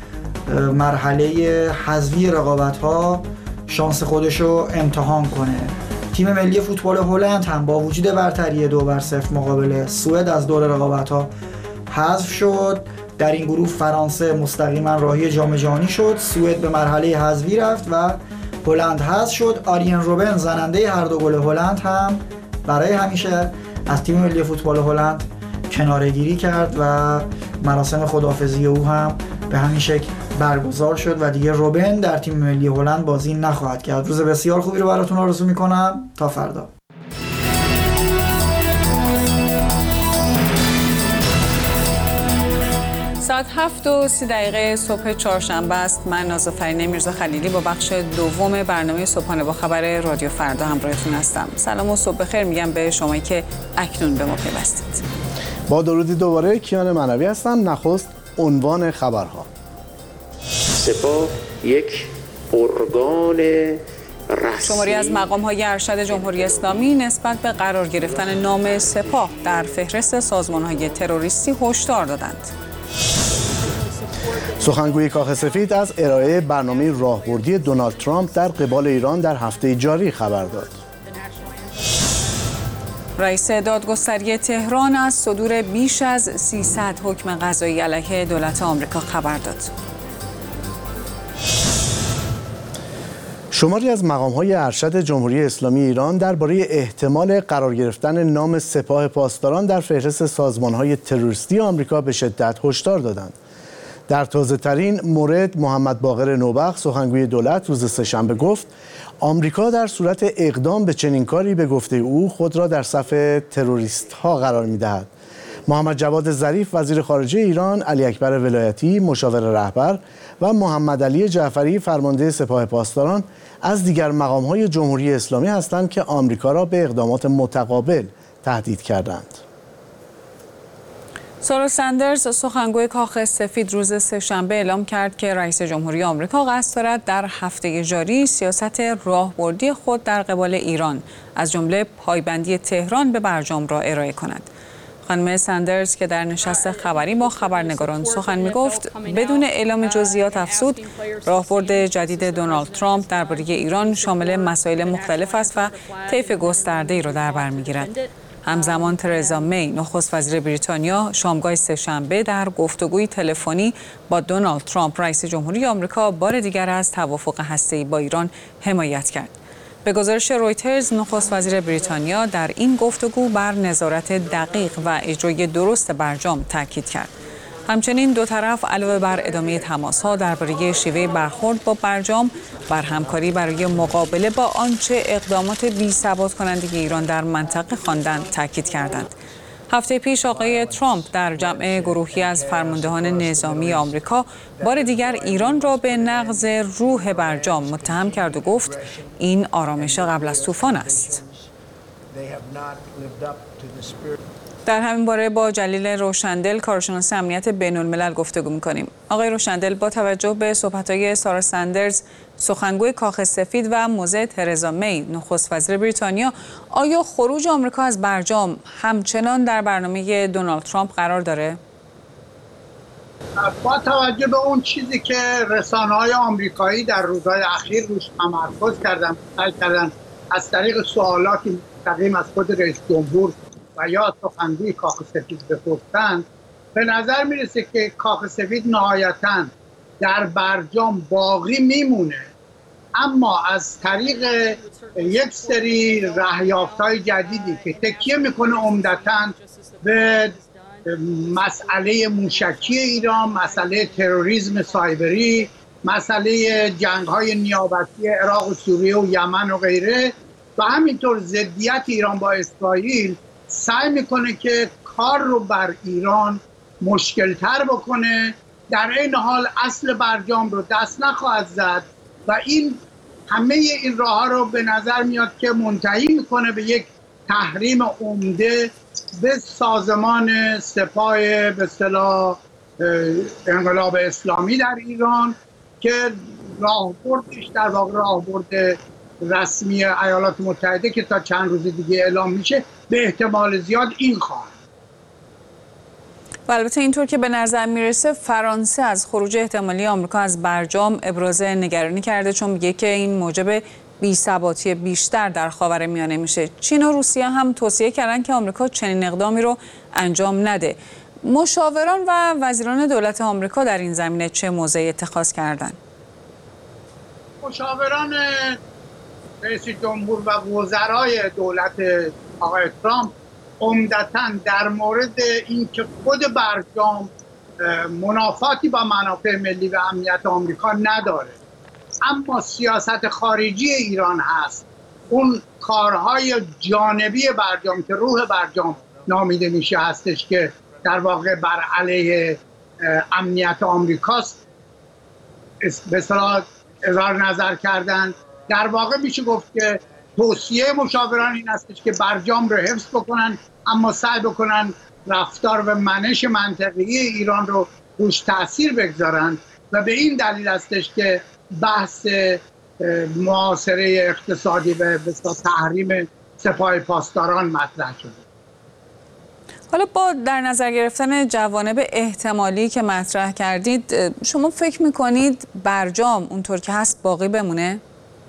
مرحله حذفی رقابت‌ها شانس خودش رو امتحان کنه. تیم ملی فوتبال هلند هم با وجود برتری دو بر صفر مقابل سوئد از دور رقابت‌ها حذف شد. در این گروه فرانسه مستقیما راهی جام جهانی شد، سوئد به مرحله حذفی رفت و هلند حذف شد. آریان روبن زننده هر دو گل هلند هم برای همیشه از تیم ملی فوتبال هلند کناره‌گیری کرد و مراسم خداحافظی او هم به همین شکل برگزار شد و دیگه روبن در تیم ملی هلند بازی نخواهد کرد. روز بسیار خوبی رو براتون آرزو میکنم. تا فردا. ساعت هفت و سی دقیقه صبح چهارشنبه است. من نازافرین میرزا خلیلی با بخش دوم برنامه صبحانه با خبر رادیو فردا همراهتون هستم. سلام و صبح بخیر میگم به شمایی که اکنون به ما پیوستید. با درودی دوباره کیان منوی هستم. نخست عنوان خبرها. سپاه یک ارگان رسمی. شماری از مقام‌های ارشد جمهوری اسلامی نسبت به قرار گرفتن نام سپاه در فهرست سازمان‌های تروریستی هشدار دادند. سخنگوی کاخ سفید از ارائه برنامه راهبردی دونالد ترامپ در قبال ایران در هفته جاری خبر داد. رئیس دادگستری تهران از صدور بیش از سیصد حکم قضایی علیه دولت آمریکا خبر داد. شماری از مقام‌های ارشد جمهوری اسلامی ایران درباره احتمال قرار گرفتن نام سپاه پاسداران در فهرست سازمان‌های تروریستی آمریکا به شدت هشدار دادند. در تازه‌ترین مورد محمد باقر نوبخت سخنگوی دولت روز سه‌شنبه گفت آمریکا در صورت اقدام به چنین کاری به گفته او خود را در صف تروریست‌ها قرار می‌دهد. محمد جواد ظریف وزیر خارجه ایران، علی اکبر ولایتی مشاور رهبر و محمد علی جعفری فرمانده سپاه پاسداران از دیگر مقام‌های جمهوری اسلامی هستند که آمریکا را به اقدامات متقابل تهدید کردند. سارا سندرز سخنگوی کاخ سفید روز سه‌شنبه اعلام کرد که رئیس جمهوری آمریکا قصد دارد در هفته جاری سیاست راهبردی خود در قبال ایران از جمله پایبندی تهران به برجام را ارائه کند. خانم سندرز که در نشست خبری با خبرنگاران سخن می‌گفت بدون اعلام جزئیات افزود راهبرد جدید دونالد ترامپ درباره ایران شامل مسائل مختلف است و طیف گسترده‌ای را در بر می‌گیرد. همزمان ترزا می نخست وزیر بریتانیا شامگاه سه‌شنبه در گفتگوی تلفنی با دونالد ترامپ رئیس جمهوری آمریکا بار دیگر از توافق هسته‌ای با ایران حمایت کرد. به گزارش رویترز نخست وزیر بریتانیا در این گفتگو بر نظارت دقیق و اجرای درست برجام تاکید کرد. همچنین دو طرف علاوه بر ادامه تماس‌ها درباره شیوه برخورد با برجام بر همکاری برای مقابله با آنچه اقدامات بی‌ثبات کننده ایران در منطقه خواندند تاکید کردند. هفته پیش آقای ترامپ در جمع گروهی از فرماندهان نظامی آمریکا بار دیگر ایران را به نقض روح برجام متهم کرد و گفت این آرامش قبل از طوفان است. در همین باره با جلیل روشندل کارشناس امنیت بین الملل گفتگو می‌کنیم. آقای روشندل با توجه به صحبت‌های سارا سندرز سخنگوی کاخ سفید و موضع ترزا می نخست وزیر بریتانیا آیا خروج آمریکا از برجام همچنان در برنامه دونالد ترامپ قرار داره؟ با توجه به اون چیزی که رسانه‌های آمریکایی در روزهای اخیر روش تمرکز کردن کردن از طریق سوالاتی مستقیم از خود رئیس جمهور و یا سخنگوی کاخ سفید بپرسند، به نظر میرسه که کاخ سفید نهایتاً در برجام باقی میمونه، اما از طریق یک سری رهیافت‌های جدیدی که تکیه میکنه عمدتاً به مسئله موشکی ایران، مسئله تروریسم سایبری، مسئله جنگ‌های نیابتی عراق و سوریه و یمن و غیره و همینطور ضدیت ایران با اسرائیل، سعی میکنه که کار رو بر ایران مشکل‌تر بکنه، در این حال اصل برجام رو دست نخواهد زد و این همه این راه ها رو به نظر میاد که منتهی میکنه به یک تحریم عمده به سازمان سپاه به اصطلاح انقلاب اسلامی در ایران که راهبردش در واقع راهبرد رسمی ایالات متحده که تا چند روز دیگه اعلام میشه به احتمال زیاد این خواهد. و البته اینطور که به نظر میرسه فرانسه از خروج احتمالی آمریکا از برجام ابراز نگرانی کرده، چون میگه که این موجب بی‌ثباتی بیشتر در خاورمیانه میشه. چین و روسیه هم توصیه کردن که آمریکا چنین اقدامی رو انجام نده. مشاوران و وزیران دولت آمریکا در این زمینه چه موضعی اتخاذ کردن؟ مشاوران رئیس جمهور و وزرای دولت آقای ترامپ عمدتاً در مورد اینکه خود برجام منافاتی با منافع ملی و امنیت آمریکا نداره، اما سیاست خارجی ایران هست، اون کارهای جانبی برجام که روح برجام نامیده میشه هستش که در واقع بر علیه امنیت آمریکاست به اصطلاح اظهار نظر کردن. در واقع میشه گفت که توصیه مشاوران این استش که برجام رو حفظ بکنن، اما سعی بکنن رفتار و منش منطقی ایران رو روش تاثیر بگذارن و به این دلیل استش که بحث محاصره اقتصادی و تحریم سپاه پاسداران مطرح شده. حالا با در نظر گرفتن جوانب احتمالی که مطرح کردید، شما فکر میکنید برجام اونطور که هست باقی بمونه؟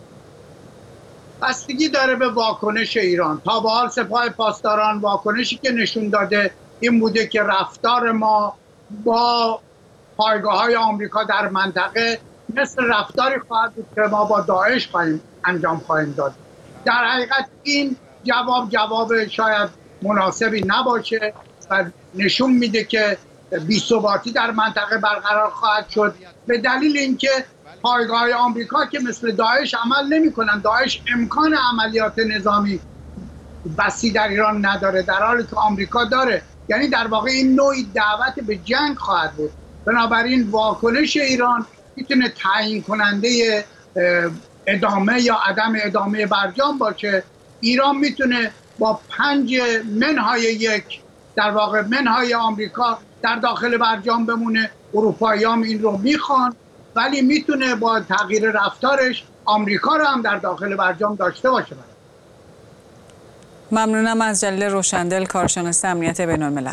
بستگی داره به واکنش ایران. تا به حال سپاه پاسداران واکنشی که نشون داده این بوده که رفتار ما با پایگاه‌های آمریکا در منطقه مثل رفتاری خواهد بود که ما با داعش خواهیم انجام خواهیم داد. در حقیقت این جواب جواب شاید مناسبی نباشه و نشون میده که بی‌ثباتی در منطقه برقرار خواهد شد به دلیل اینکه پایگاه‌های آمریکا که مثل داعش عمل نمی‌کنن. داعش امکان عملیات نظامی بسی در ایران نداره، در حالی که آمریکا داره. یعنی در واقع این نوعی دعوت به جنگ خواهد بود. بنابراین واکنش ایران میتونه تعیین کننده ادامه یا عدم ادامه برجام باشه. ایران میتونه با پنج منهای یک در واقع منهای آمریکا در داخل برجام بمونه. اروپایی‌ها این رو میخوان، ولی میتونه با تغییر رفتارش آمریکا رو هم در داخل برجام داشته باشه. ممنونم از جلیل روشندل، کارشناس امنیت بین‌الملل.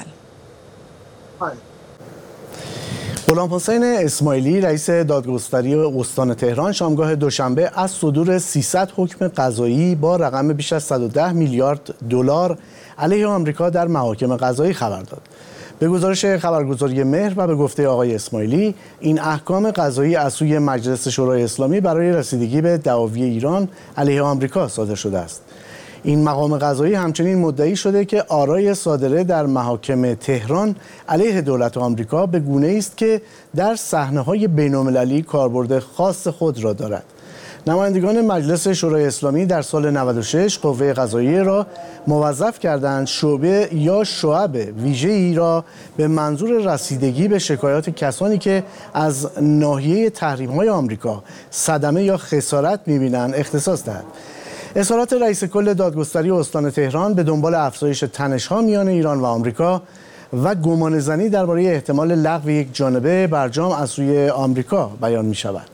غلام حسین اسماعیلی رئیس دادگستری استان تهران شامگاه دوشنبه از صدور سیصد حکم قضایی با رقم بیش از صد و ده میلیارد دلار علیه آمریکا در محاکم قضایی خبر داد. به گزارش خبرگزاری مهر و به گفته آقای اسماعیلی، این احکام قضایی از سوی مجلس شورای اسلامی برای رسیدگی به دعاوی ایران علیه آمریکا صادر شده است. این مقام قضایی همچنین مدعی شده که آرای صادره در محاکم تهران علیه دولت آمریکا به گونه‌ای است که در صحنه‌های بین‌المللی کاربرد خاص خود را دارد. نمایندگان مجلس شورای اسلامی در سال نود و شش قوه قضاییه را موظف کردند شعبه یا شعب ویژه‌ای را به منظور رسیدگی به شکایات کسانی که از ناحیه تحریم‌های آمریکا صدمه یا خسارت می‌بینند اختصاص دهد. اظهارات رئیس کل دادگستری استان تهران به دنبال افزایش تنش‌ها میان ایران و آمریکا و گمانه‌زنی درباره احتمال لغو یک جانبه برجام از سوی آمریکا بیان می‌شود.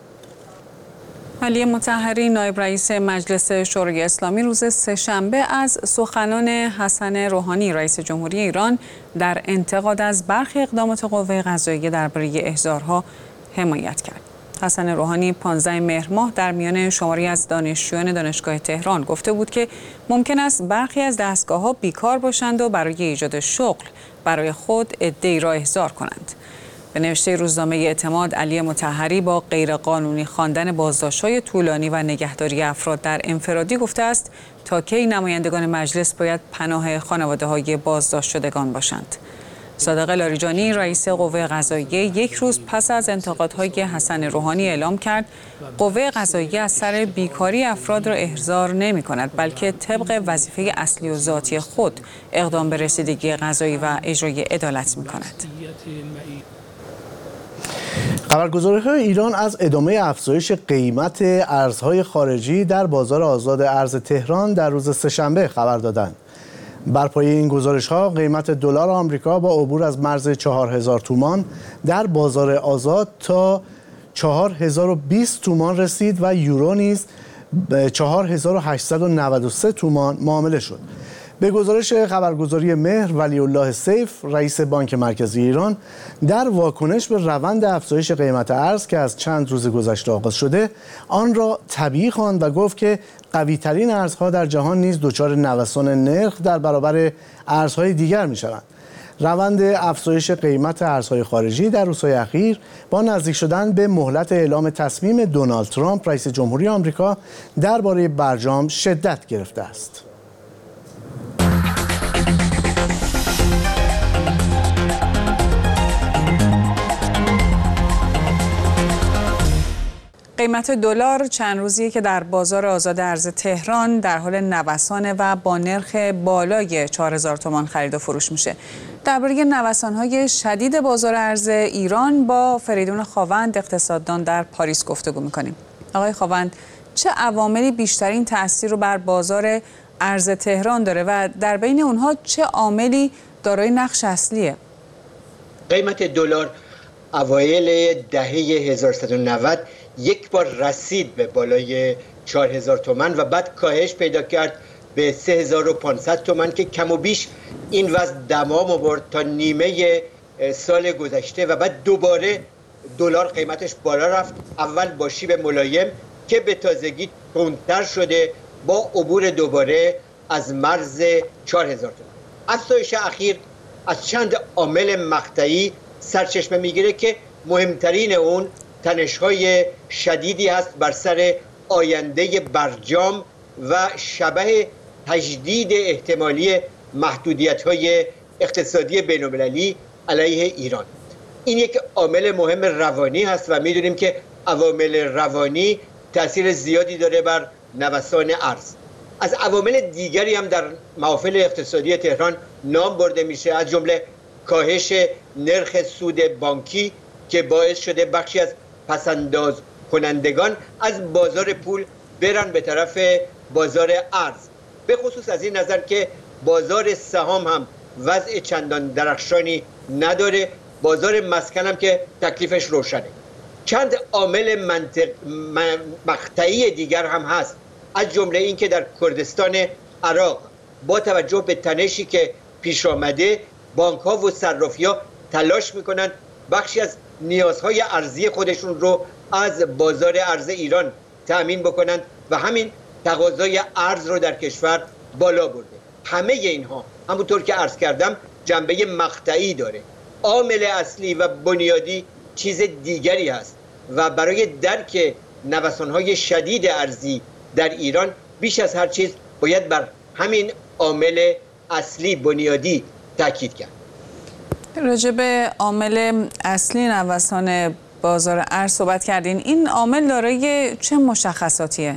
علی مطهری نایب رئیس مجلس شورای اسلامی روز سه‌شنبه از سخنان حسن روحانی رئیس جمهوری ایران در انتقاد از برخی اقدامات قوه قضاییه درباره احضارها حمایت کرد. حسن روحانی پانزده مهر ماه در میان شماری از دانشجویان دانشگاه تهران گفته بود که ممکن است برخی از دستگاه‌ها بیکار باشند و برای ایجاد شغل برای خود عده‌ای را احضار کنند. به نوشته روزنامه اعتماد، علی مطهری با غیرقانونی خواندن بازداشت‌های طولانی و نگهداری افراد در انفرادی گفته است تا کی نمایندگان مجلس باید پناه خانواده‌های بازداشت شدگان باشند. صادق لاریجانی رئیس قوه قضاییه یک روز پس از انتقادهای حسن روحانی اعلام کرد قوه قضاییه از سر بیکاری افراد را احضار نمی کند، بلکه طبق وظیفه اصلی و ذاتی خود اقدام به رسیدگی قضایی و اجرای عدالت می کند. خبرگزاری‌های ایران از ادامه افزایش قیمت ارزهای خارجی در بازار آزاد ارز تهران در روز سه‌شنبه خبر دادند. بر پایه این گزارش‌ها قیمت دلار آمریکا با عبور از مرز چهار هزار تومان در بازار آزاد تا چهار هزار و بیست تومان رسید و یورو نیز به چهار هزار و هشتصد و نود و سه تومان معامله شد. به گزارش خبرگزاری مهر، ولی الله سیف رئیس بانک مرکزی ایران در واکنش به روند افزایش قیمت ارز که از چند روز گذشته آغاز شده آن را طبیعی خواند و گفت که قوی ترین ارزها در جهان نیز دچار نوسان نرخ در برابر ارزهای دیگر می شوند. روند افزایش قیمت ارزهای خارجی در روزهای اخیر با نزدیک شدن به مهلت اعلام تصمیم دونالد ترامپ رئیس جمهوری آمریکا درباره برجام شدت گرفته است. قیمت دلار چند روزیه که در بازار آزاد ارز تهران در حال نوسانه و با نرخ بالای چهار هزار تومان خرید و فروش میشه. درباره نوسان‌های شدید بازار ارز ایران با فریدون خاوند، اقتصاددان در پاریس گفتگو می‌کنیم. آقای خاوند، چه عواملی بیشترین تأثیر رو بر بازار ارز تهران داره و در بین اونها چه عاملی دارای نقش اصلیه؟ قیمت دلار اوایل دهه هزار و سیصد و نود یک بار رسید به بالای چهار هزار تومان و بعد کاهش پیدا کرد به سه هزار و پانصد تومان که کم و بیش این وضع دوام آورد تا نیمه سال گذشته و بعد دوباره دلار قیمتش بالا رفت، اول با شیب ملایم که به تازگی تندتر شده با عبور دوباره از مرز چهار هزار تومان. افزایش اخیر از چند عامل مقطعی سرچشمه میگیره که مهمترین اون تنش‌های شدیدی هست بر سر آینده برجام و شبح تجدید احتمالی محدودیت‌های اقتصادی بین‌المللی علیه ایران. این یک عامل مهم روانی هست و میدونیم که عوامل روانی تأثیر زیادی داره بر نوسان ارز. از عوامل دیگری هم در محافل اقتصادی تهران نام برده میشه، از جمله کاهش نرخ سود بانکی که باعث شده بخشی از پسنداز کنندگان از بازار پول برن به طرف بازار ارز، به خصوص از این نظر که بازار سهام هم وضع چندان درخشانی نداره، بازار مسکن هم که تکلیفش روشنه. چند عامل منطق مقطعی دیگر هم هست، از جمله این که در کردستان عراق با توجه به تنشی که پیش آمده بانک ها و صرافی ها تلاش میکنن بخشی از نیازهای ارزی خودشون رو از بازار ارز ایران تأمین بکنن و همین تقاضای ارز رو در کشور بالا برده. همه اینها همونطور که عرض کردم جنبه مقطعی داره. عامل اصلی و بنیادی چیز دیگری هست و برای درک نوسان‌های شدید ارزی در ایران بیش از هر چیز باید بر همین عامل اصلی بنیادی تاکید کرد. راجع به عامل اصلی نوسان بازار ارز صحبت کردین. این عامل دارای چه مشخصاتیه؟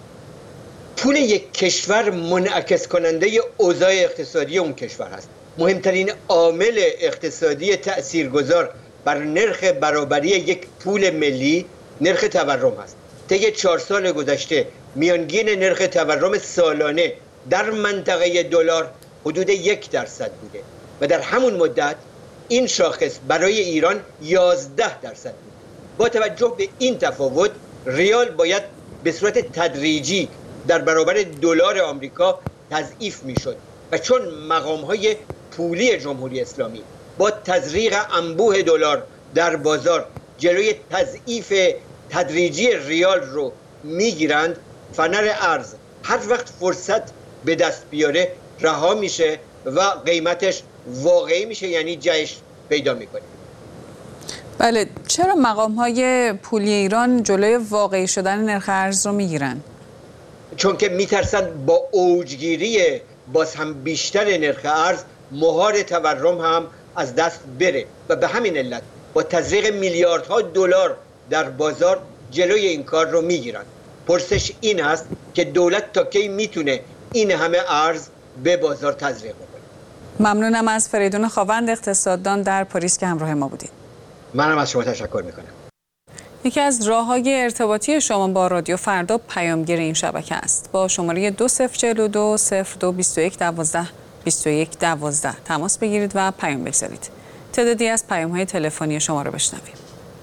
پول یک کشور منعکس کننده اوضاع اقتصادی اون کشور هست. مهمترین عامل اقتصادی تاثیرگذار بر نرخ برابری یک پول ملی نرخ تورم هست. طی چهار سال گذشته میانگین نرخ تورم سالانه در منطقه دلار حدود یک درصد بوده و در همون مدت این شاخص برای ایران یازده درصد بود. با توجه به این تفاوت ریال باید به صورت تدریجی در برابر دلار آمریکا تضعیف میشد و چون مقام‌های پولی جمهوری اسلامی با تزریق انبوه دلار در بازار جلوی تضعیف تدریجی ریال رو میگیرند، فنر ارز هر وقت فرصت به دست بیاره رها میشه و قیمتش واقعی میشه، یعنی جهش پیدا میکنه. بله، چرا مقام‌های پولی ایران جلوی واقعی شدن نرخ ارز رو میگیرن؟ چون که میترسن با اوجگیری باز هم بیشتر نرخ ارز مهار تورم هم از دست بره و به همین علت با تزریق میلیاردها دلار در بازار جلوی این کار رو میگیرن. پرسش این است که دولت تا کی میتونه این همه ارز به بازار تزریق بکنه. ممنونم از فریدون خاوند، اقتصاددان در پاریس که همراه ما بودید. منم از شما تشکر میکنم. یکی از راه‌های ارتباطی شما با رادیو فردا پیامگیر این شبکه است. با شماره دو صفر چهل و دو صفر دو بیست و یک دوازده بیست و یک دوازده تماس بگیرید و پیام بگذارید. تعدادی از پیام‌های تلفنی شما رو بشنویم.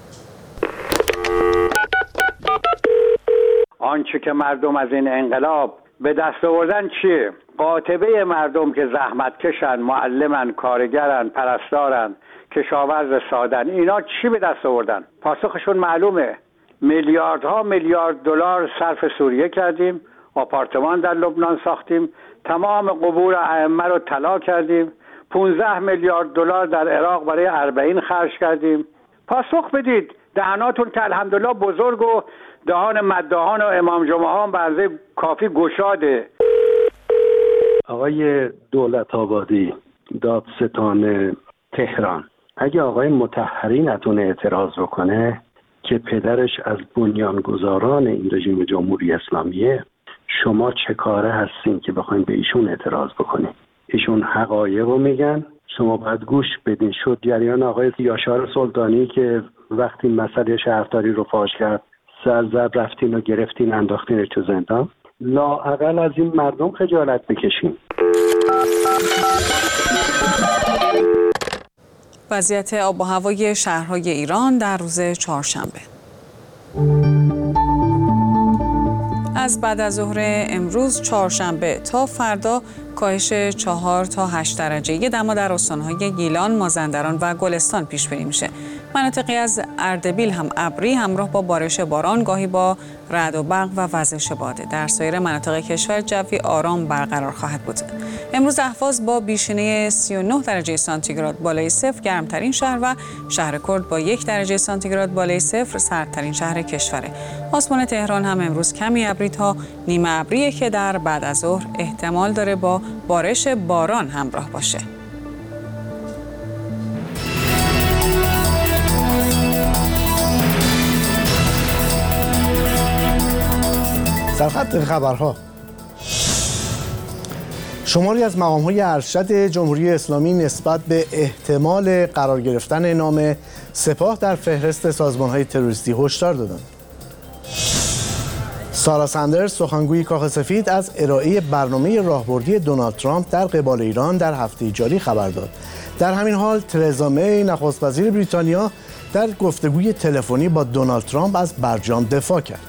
آنچه که مردم از این انقلاب به دست آوردن چیه؟ قاطبه مردم که زحمت کشن، معلمن، کارگرن، پرستارن، کشاورز سادن، اینا چی به دست آوردن؟ پاسخشون معلومه. میلیاردها میلیارد دلار صرف سوریه کردیم، آپارتمان در لبنان ساختیم، تمام قبور ائمه رو طلا کردیم، پانزده میلیارد دلار در عراق برای اربعین خرج کردیم. پاسخ بدید. دهاناتون که الحمدلله بزرگ و دهان مداحان و امام جمعه ها به اندازه کافی گشاده. آقای دولت آبادی، دادستان تهران، اگه آقای مطهری نتونه اعتراض بکنه که پدرش از بنیانگذاران این رژیم جمهوری اسلامیه، شما چه کاره هستین که بخواین به ایشون اعتراض بکنین؟ ایشون حقایق رو میگن، شما باید گوش بدین. شد جریان آقای یاشار سلطانی که وقتی مسئله شهرداری رو فاش کرد سر زد رفتین و گرفتین انداختین تو زندان. لااقل از این مردم خجالت بکشین. وضعیت آب و هوای شهرهای ایران در روز چهارشنبه. از بعد از ظهر امروز چهارشنبه تا فردا کاهش چهار تا هشت درجه دما در استان‌های گیلان، مازندران و گلستان پیش بینی میشه. مناطقی از اردبیل هم ابری همراه با بارش باران، گاهی با رعد و برق و وزش باده. در سایر مناطق کشور جوی آرام برقرار خواهد بود. امروز اهواز با بیشینه سی و نه درجه سانتیگراد بالای صفر گرمترین شهر و شهر کرد با یک درجه سانتیگراد بالای صفر سردترین شهر کشوره. آسمان تهران هم امروز کمی ابری تا نیمه ابریه که در بعد از ظهر احتمال داره با بارش باران همراه باشه. سرخط خبرها. شماری از مقام‌های ارشد جمهوری اسلامی نسبت به احتمال قرار گرفتن نام سپاه در فهرست سازمان‌های تروریستی هشدار دادند. سارا سندرز، سخنگوی کاخ سفید، از ارائه برنامه راهبردی دونالد ترامپ در قبال ایران در هفته جاری خبر داد. در همین حال ترزا می، نخست وزیر بریتانیا، در گفتگوی تلفنی با دونالد ترامپ از برجام دفاع کرد.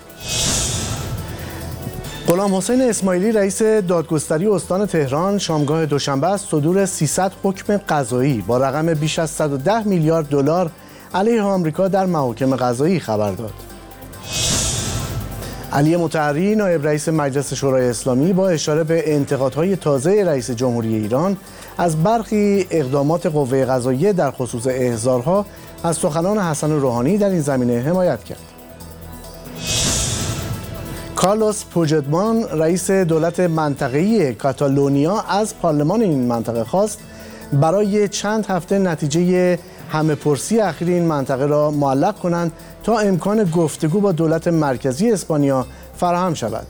غلام حسین اسماعیلی، رئیس دادگستری استان تهران، شامگاه دوشنبه از صدور سیصد حکم قضایی با رقم بیش از صد و ده میلیارد دلار علیه آمریکا در محاکم قضایی خبر داد. علی مطهری، نایب رئیس مجلس شورای اسلامی، با اشاره به انتقادهای تازه رئیس جمهوری ایران از برخی اقدامات قوه قضاییه در خصوص احضارها از سخنان حسن روحانی در این زمینه حمایت کرد. کارلوس پوجدمان، رئیس دولت منطقه‌ای کاتالونیا، از پارلمان این منطقه خواست برای چند هفته نتیجه همه‌پرسی اخیر این منطقه را معلق کنند تا امکان گفتگو با دولت مرکزی اسپانیا فراهم شود.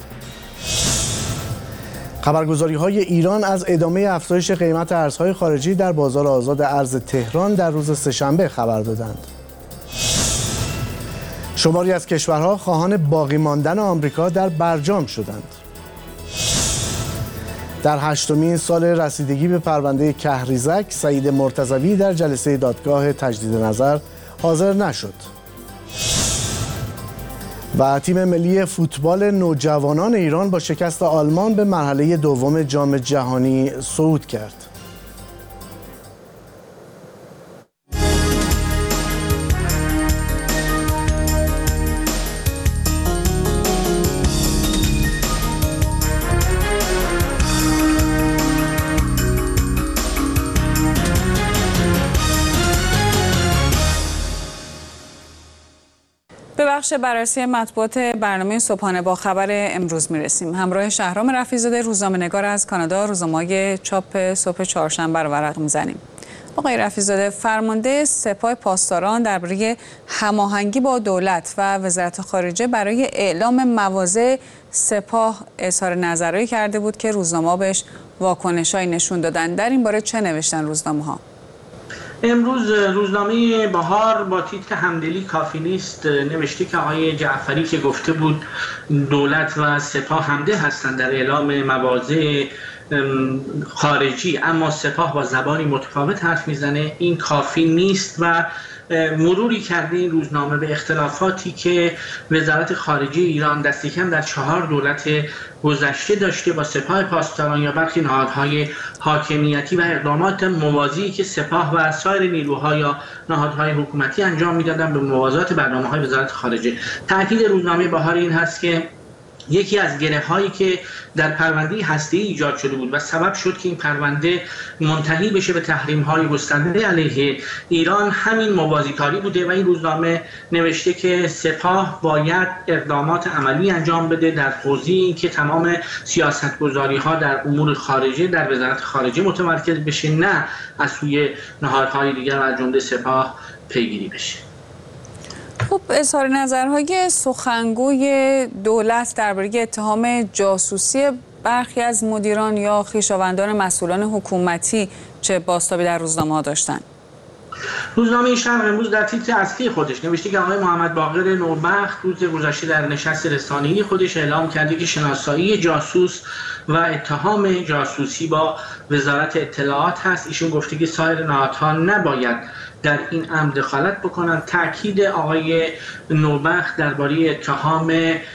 خبرگزاری‌های ایران از ادامه افزایش قیمت ارزهای خارجی در بازار آزاد ارز تهران در روز سه‌شنبه خبر دادند. شماری از کشورها خواهان باقی ماندن آمریکا در برجام شدند. در هشتمین سال رسیدگی به پرونده کهریزک، سعید مرتضوی در جلسه دادگاه تجدید نظر حاضر نشد. و تیم ملی فوتبال نوجوانان ایران با شکست آلمان به مرحله دوم جام جهانی صعود کرد. به بخش بررسی مطبوعات برنامه صبحانه با خبر امروز میرسیم. همراه شهرام رفیع‌زاده، روزنامه‌نگار از کانادا، روزنامه‌های چاپ صبح چهارشنبه رو ورق می‌زنیم. آقای رفیع‌زاده، فرمانده سپاه پاسداران درباره هماهنگی با دولت و وزارت خارجه برای اعلام مواضع سپاه اظهار نظرهایی کرده بود که روزنامه‌ها بهش واکنش‌هایی نشون دادن. در این باره چه نوشتن روزنامه‌ها؟ امروز روزنامه بهار با تیتر همدلی کافی نیست نوشته که آقای جعفری که گفته بود دولت و سپاه همده هستند در اعلام مواضع خارجی، اما سپاه با زبانی متفاوت حرف میزنه، این کافی نیست و مروری کرده این روزنامه به اختلافاتی که وزارت خارجه ایران دست کم در چهار دولت گذشته داشته با سپاه پاسداران یا برخی نهادهای حاکمیتی و اقدامات موازی که سپاه و سایر نیروها یا نهادهای حکومتی انجام میدادن به موازات برنامه‌های وزارت خارجه. تاکید روزنامه بهار این هست که یکی از گره‌هایی که در پرونده هسته‌ای ایجاد شده بود و سبب شد که این پرونده منتهی بشه به تحریم‌های گسترده علیه ایران همین موازیکاری بوده و این روزنامه نوشته که سپاه باید اقدامات عملی انجام بده در حوزه اینکه تمام سیاست‌گذاری‌ها در امور خارجه در وزارت خارجه متمرکز بشه، نه از سوی نهادهای دیگر و از جمله سپاه پیگیری بشه. خب خب اظهار نظرهای سخنگوی دولت درباره اتهام جاسوسی برخی از مدیران یا خویشاوندان مسئولان حکومتی چه بازتابی در روزنامه‌ها داشتند؟ روزنامه شرق امروز در تیتر اصلی خودش نوشته که آقای محمد باقر نوربخت روز گذشته در نشست رسانه‌ای خودش اعلام کرده که شناسایی جاسوس و اتهام جاسوسی با وزارت اطلاعات هست. ایشون گفته که سایر نهادها نباید در این امر دخالت بکنند. تاکید آقای نوربخت درباره اتهام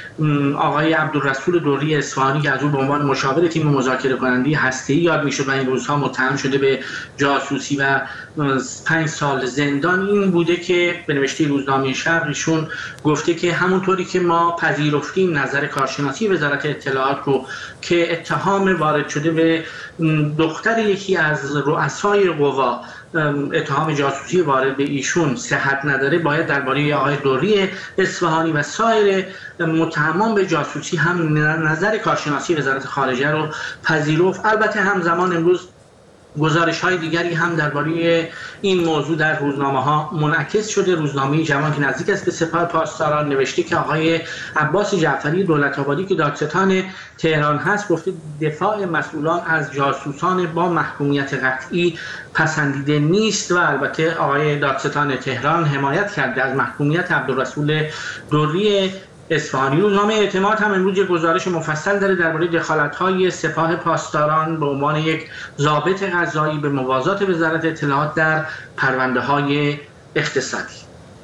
آقای عبدالرسول دوری اصفهانی که از او به عنوان مشاور تیم مذاکره کننده هسته‌ای یاد میشد و این روزها متهم شده به جاسوسی و پنج سال زندان، این بوده که به نوشته روزنامه شرق ایشون گفته که همونطوری که ما پذیرفتیم نظر کارشناسی وزارت اطلاعات رو که اتهام وارد شده به دختر یکی از رؤسای قوا، اتهام جاسوسی وارد به ایشون صحت نداره، باید درباره آقای دوری اصفهانی و سایر متهمان به جاسوسی هم نظر کارشناسی وزارت خارجه رو پذیرفت. البته همزمان امروز گزارش های دیگری هم درباره این موضوع در روزنامه ها منعکس شده. روزنامه جوان که نزدیک است به سپاه پاسداران نوشته که آقای عباس جعفری دولت آبادی که دادستان تهران هست گفته دفاع مسئولان از جاسوسان با محکومیت قطعی پسندیده نیست و البته آقای دادستان تهران حمایت کرده از محکومیت عبدالرسول دوری اصفهانی. روزنامه اعتماد هم امروز یک گزارش مفصل داره درباره دخالت‌های سپاه پاسداران به عنوان یک ضابط قضایی به موازات وزارت اطلاعات در پرونده‌های اقتصادی.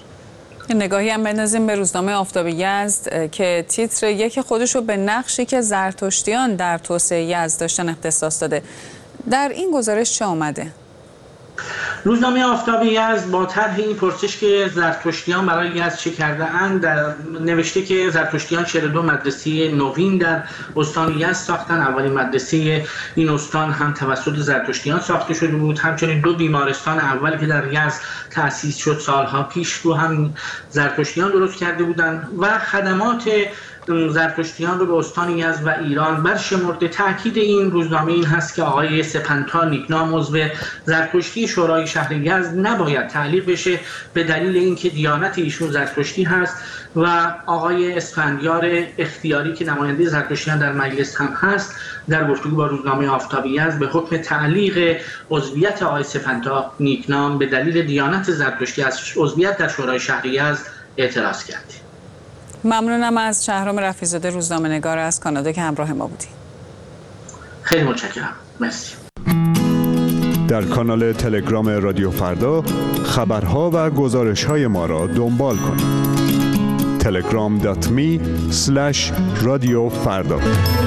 نگاهی هم بندازیم به روزنامه آفتاب یزد که تیتر یک خودش رو به نقشی که زرتشتیان در توسعه یزد داشتن اختصاص داده. در این گزارش چه آمده؟ روزنامه آفتاب یزد با طرح این پرسش که زرتشتیان برای یزد چه کرده اند نوشته که زرتشتیان چهل و دو مدرسه نوین در استان یزد ساختن. اولین مدرسه این استان هم توسط زرتشتیان ساخته شده بود. همچنین دو بیمارستان اولی که در یزد تأسیس شد سالها پیش رو هم زرتشتیان درست کرده بودند و خدمات زرتشتیان رو به استان یزد و ایران برشمرده. تاکید این روزنامه این هست که آقای سپنتا نیکنام عضو زرتشتی شورای شهر یزد نباید تعلیق بشه به دلیل اینکه دیانت ایشون زرتشتی هست و آقای اسفندیار اختیاری که نماینده زرتشتیان در مجلس هم هست در گفتگو با روزنامه آفتاب یزد به حکم تعلیق عضویت آقای سپنتا نیکنام به دلیل دیانت زرتشتی از عضویت در شورای شهر یزد اعتراض کرد. ممنونم از شهرام رفیع‌زاده روزنامه نگار از کانادا که همراه ما بودید. خیلی متشکرم. مرسی. در کانال تلگرام رادیو فردا خبرها و گزارش‌های ما را دنبال کنید. تلگرام دات می اسلش رادیو فردا.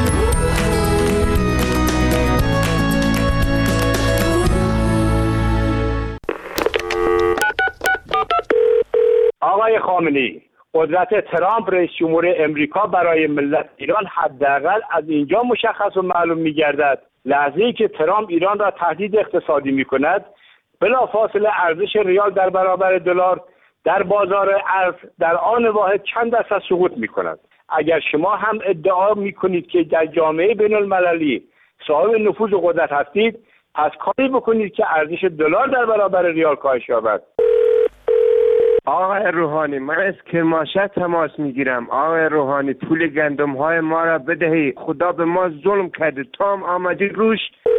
آقای خامنه‌ای، قدرت ترامپ رئیس جمهور امریکا برای ملت ایران حداقل از اینجا مشخص و معلوم می‌گردد لحظه‌ای که ترامپ ایران را تهدید اقتصادی می‌کند بلافاصله ارزش ریال در برابر دلار در بازار ارز در آن واحد چند درصد سقوط می‌کند. اگر شما هم ادعا می‌کنید که در جامعه بین‌المللی صاحب نفوذ و قدرت هستید، پس کاری بکنید که ارزش دلار در برابر ریال کاهش یابد. آقای روحانی، من از کرمانشاه تماس میگیرم. آقای روحانی، پول گندم های ما را بدهی. خدا به ما ظلم کرده. تو هم آمدی روش.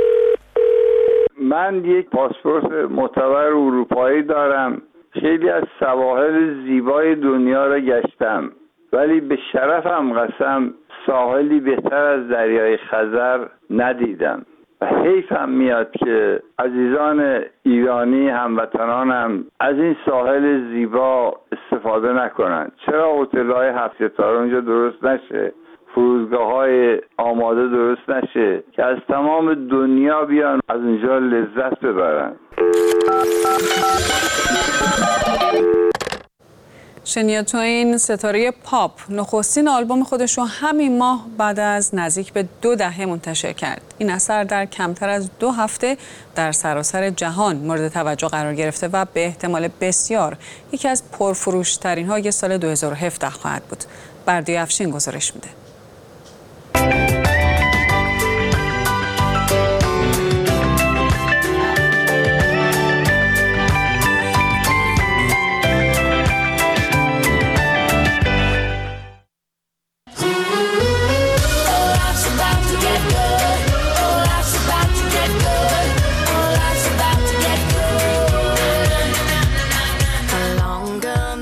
من یک پاسپورت معتبر اروپایی دارم. خیلی از سواحل زیبای دنیا را گشتم، ولی به شرفم قسم ساحلی بهتر از دریای خزر ندیدم. و حیفم میاد که عزیزان ایرانی هموطنانم از این ساحل زیبا استفاده نکنند. چرا هتل‌های هفت ستاره اونجا درست نشه؟ فرودگاه‌های آماده درست نشه که از تمام دنیا بیان از اونجا لذت ببرن؟ شنیا توین ستاره پاپ نخستین آلبوم خودش رو همین ماه بعد از نزدیک به دو دهه منتشر کرد. این اثر در کمتر از دو هفته در سراسر جهان مورد توجه قرار گرفته و به احتمال بسیار یکی از پرفروش‌ترین های سال دو هزار و هفده خواهد بود. بردی افشین گزارش میده.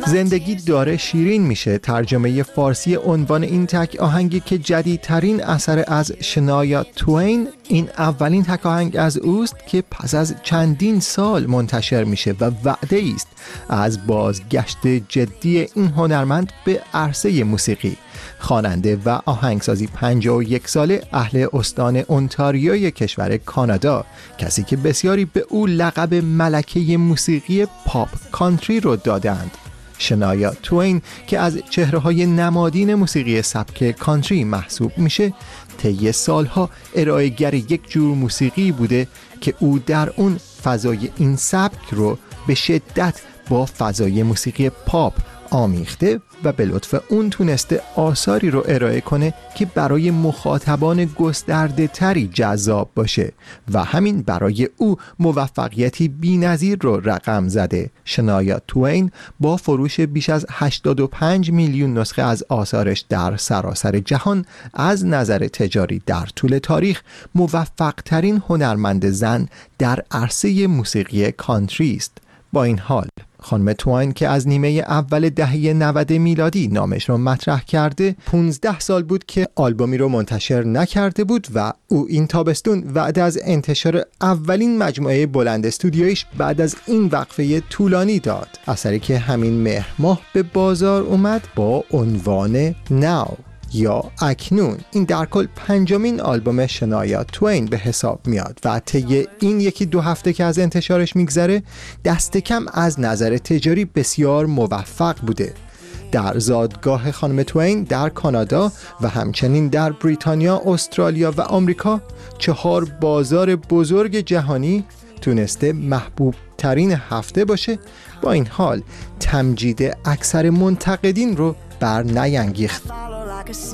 زندگی داره شیرین میشه، ترجمه فارسی عنوان این تک آهنگی که جدیدترین اثر از شنایا توین، این اولین تک آهنگ از اوست که پس از چندین سال منتشر میشه و وعده است از بازگشت جدی این هنرمند به عرصه موسیقی. خواننده و آهنگسازی پنجاه و یک ساله اهل استان اونتاریوی کشور کانادا، کسی که بسیاری به او لقب ملکه موسیقی پاپ کانتری رو دادند. شنایا توین که از چهره‌های نمادین موسیقی سبک کانتری محسوب میشه، طی سالها ارائه‌گر یک جور موسیقی بوده که او در اون فضای این سبک رو به شدت با فضای موسیقی پاپ آمیخته و به لطف اون تونسته آثاری رو ارائه کنه که برای مخاطبان گسترده تری جذاب باشه و همین برای او موفقیتی بی‌نظیر رو رقم زده. شنایا توین با فروش بیش از هشتاد و پنج میلیون نسخه از آثارش در سراسر جهان از نظر تجاری در طول تاریخ موفق ترین هنرمند زن در عرصه موسیقی کانتری است. با این حال خانم توین که از نیمه اول دهه نود میلادی نامش رو مطرح کرده، پانزده سال بود که آلبومی رو منتشر نکرده بود و او این تابستون بعد از انتشار اولین مجموعه بلند استودیویش بعد از این وقفه طولانی داد. اثری که همین مهر ماه به بازار اومد با عنوان ناو یا اکنون. این در کل پنجمین آلبوم شنایا توین به حساب میاد و طی این یکی دو هفته که از انتشارش میگذره دست کم از نظر تجاری بسیار موفق بوده. در زادگاه خانم توین در کانادا و همچنین در بریتانیا، استرالیا و آمریکا، چهار بازار بزرگ جهانی تونسته محبوب ترین هفته باشه. با این حال تمجید اکثر منتقدین رو بر نینگیخت. Like a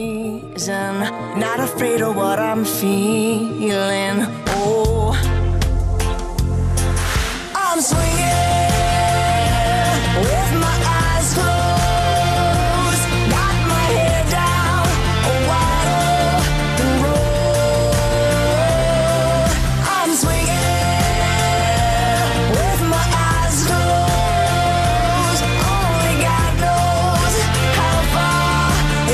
season, not afraid of what I'm feeling. Oh, I'm swinging with my eyes closed, got my head down a wide open road. I'm swinging with my eyes closed, only God knows how far.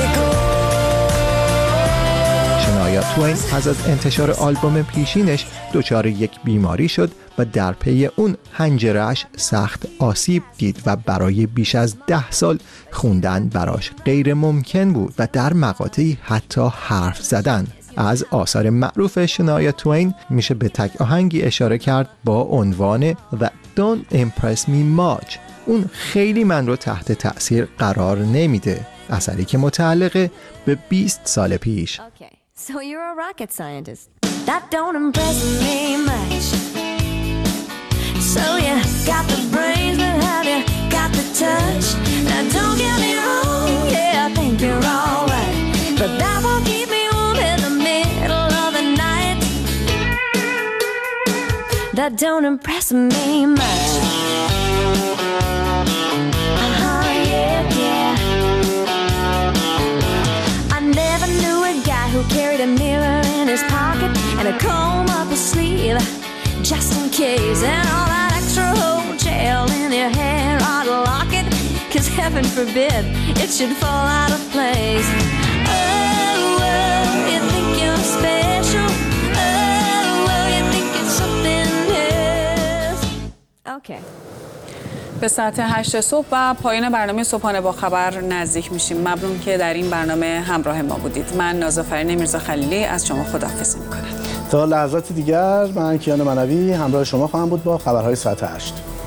شنایا توین پس از انتشار آلبوم پیشینش دچار یک بیماری شد و در پی اون حنجره‌اش سخت آسیب دید و برای بیش از ده سال خوندن براش غیر ممکن بود و در مقاطعی حتی حرف زدن. از آثار معروف شنایا توین میشه به تک آهنگی اشاره کرد با عنوان That Don't Impress Me Much. اون خیلی من رو تحت تأثیر قرار نمیده، اثری که متعلق به بیست سال پیش. Okay, so you're a rocket scientist. That don't impress me much. So you got the brains, but have you got the touch? Now don't get me wrong, yeah, I think you're all right, but that won't keep me warm in the middle of the night. That don't impress me much. Uh-huh, yeah, yeah. I never knew a guy who carried a mirror in his pocket and a comb up his sleeve, just in case, and all that extra hotel in your hair ought to lock it, cause heaven forbid it should fall out of place. Oh, well, you think you're special. Oh, well, you think it's something else. Okay. به ساعت هشت صبح و پایان برنامه صبحانه با خبر نزدیک میشیم. ممنون که در این برنامه همراه ما بودید. من نازافرین میرزا خلیلی از شما خداحافظی میکنم. تا لحظات دیگر من کیان منوی همراه شما خواهم بود با خبرهای ساعت هشت.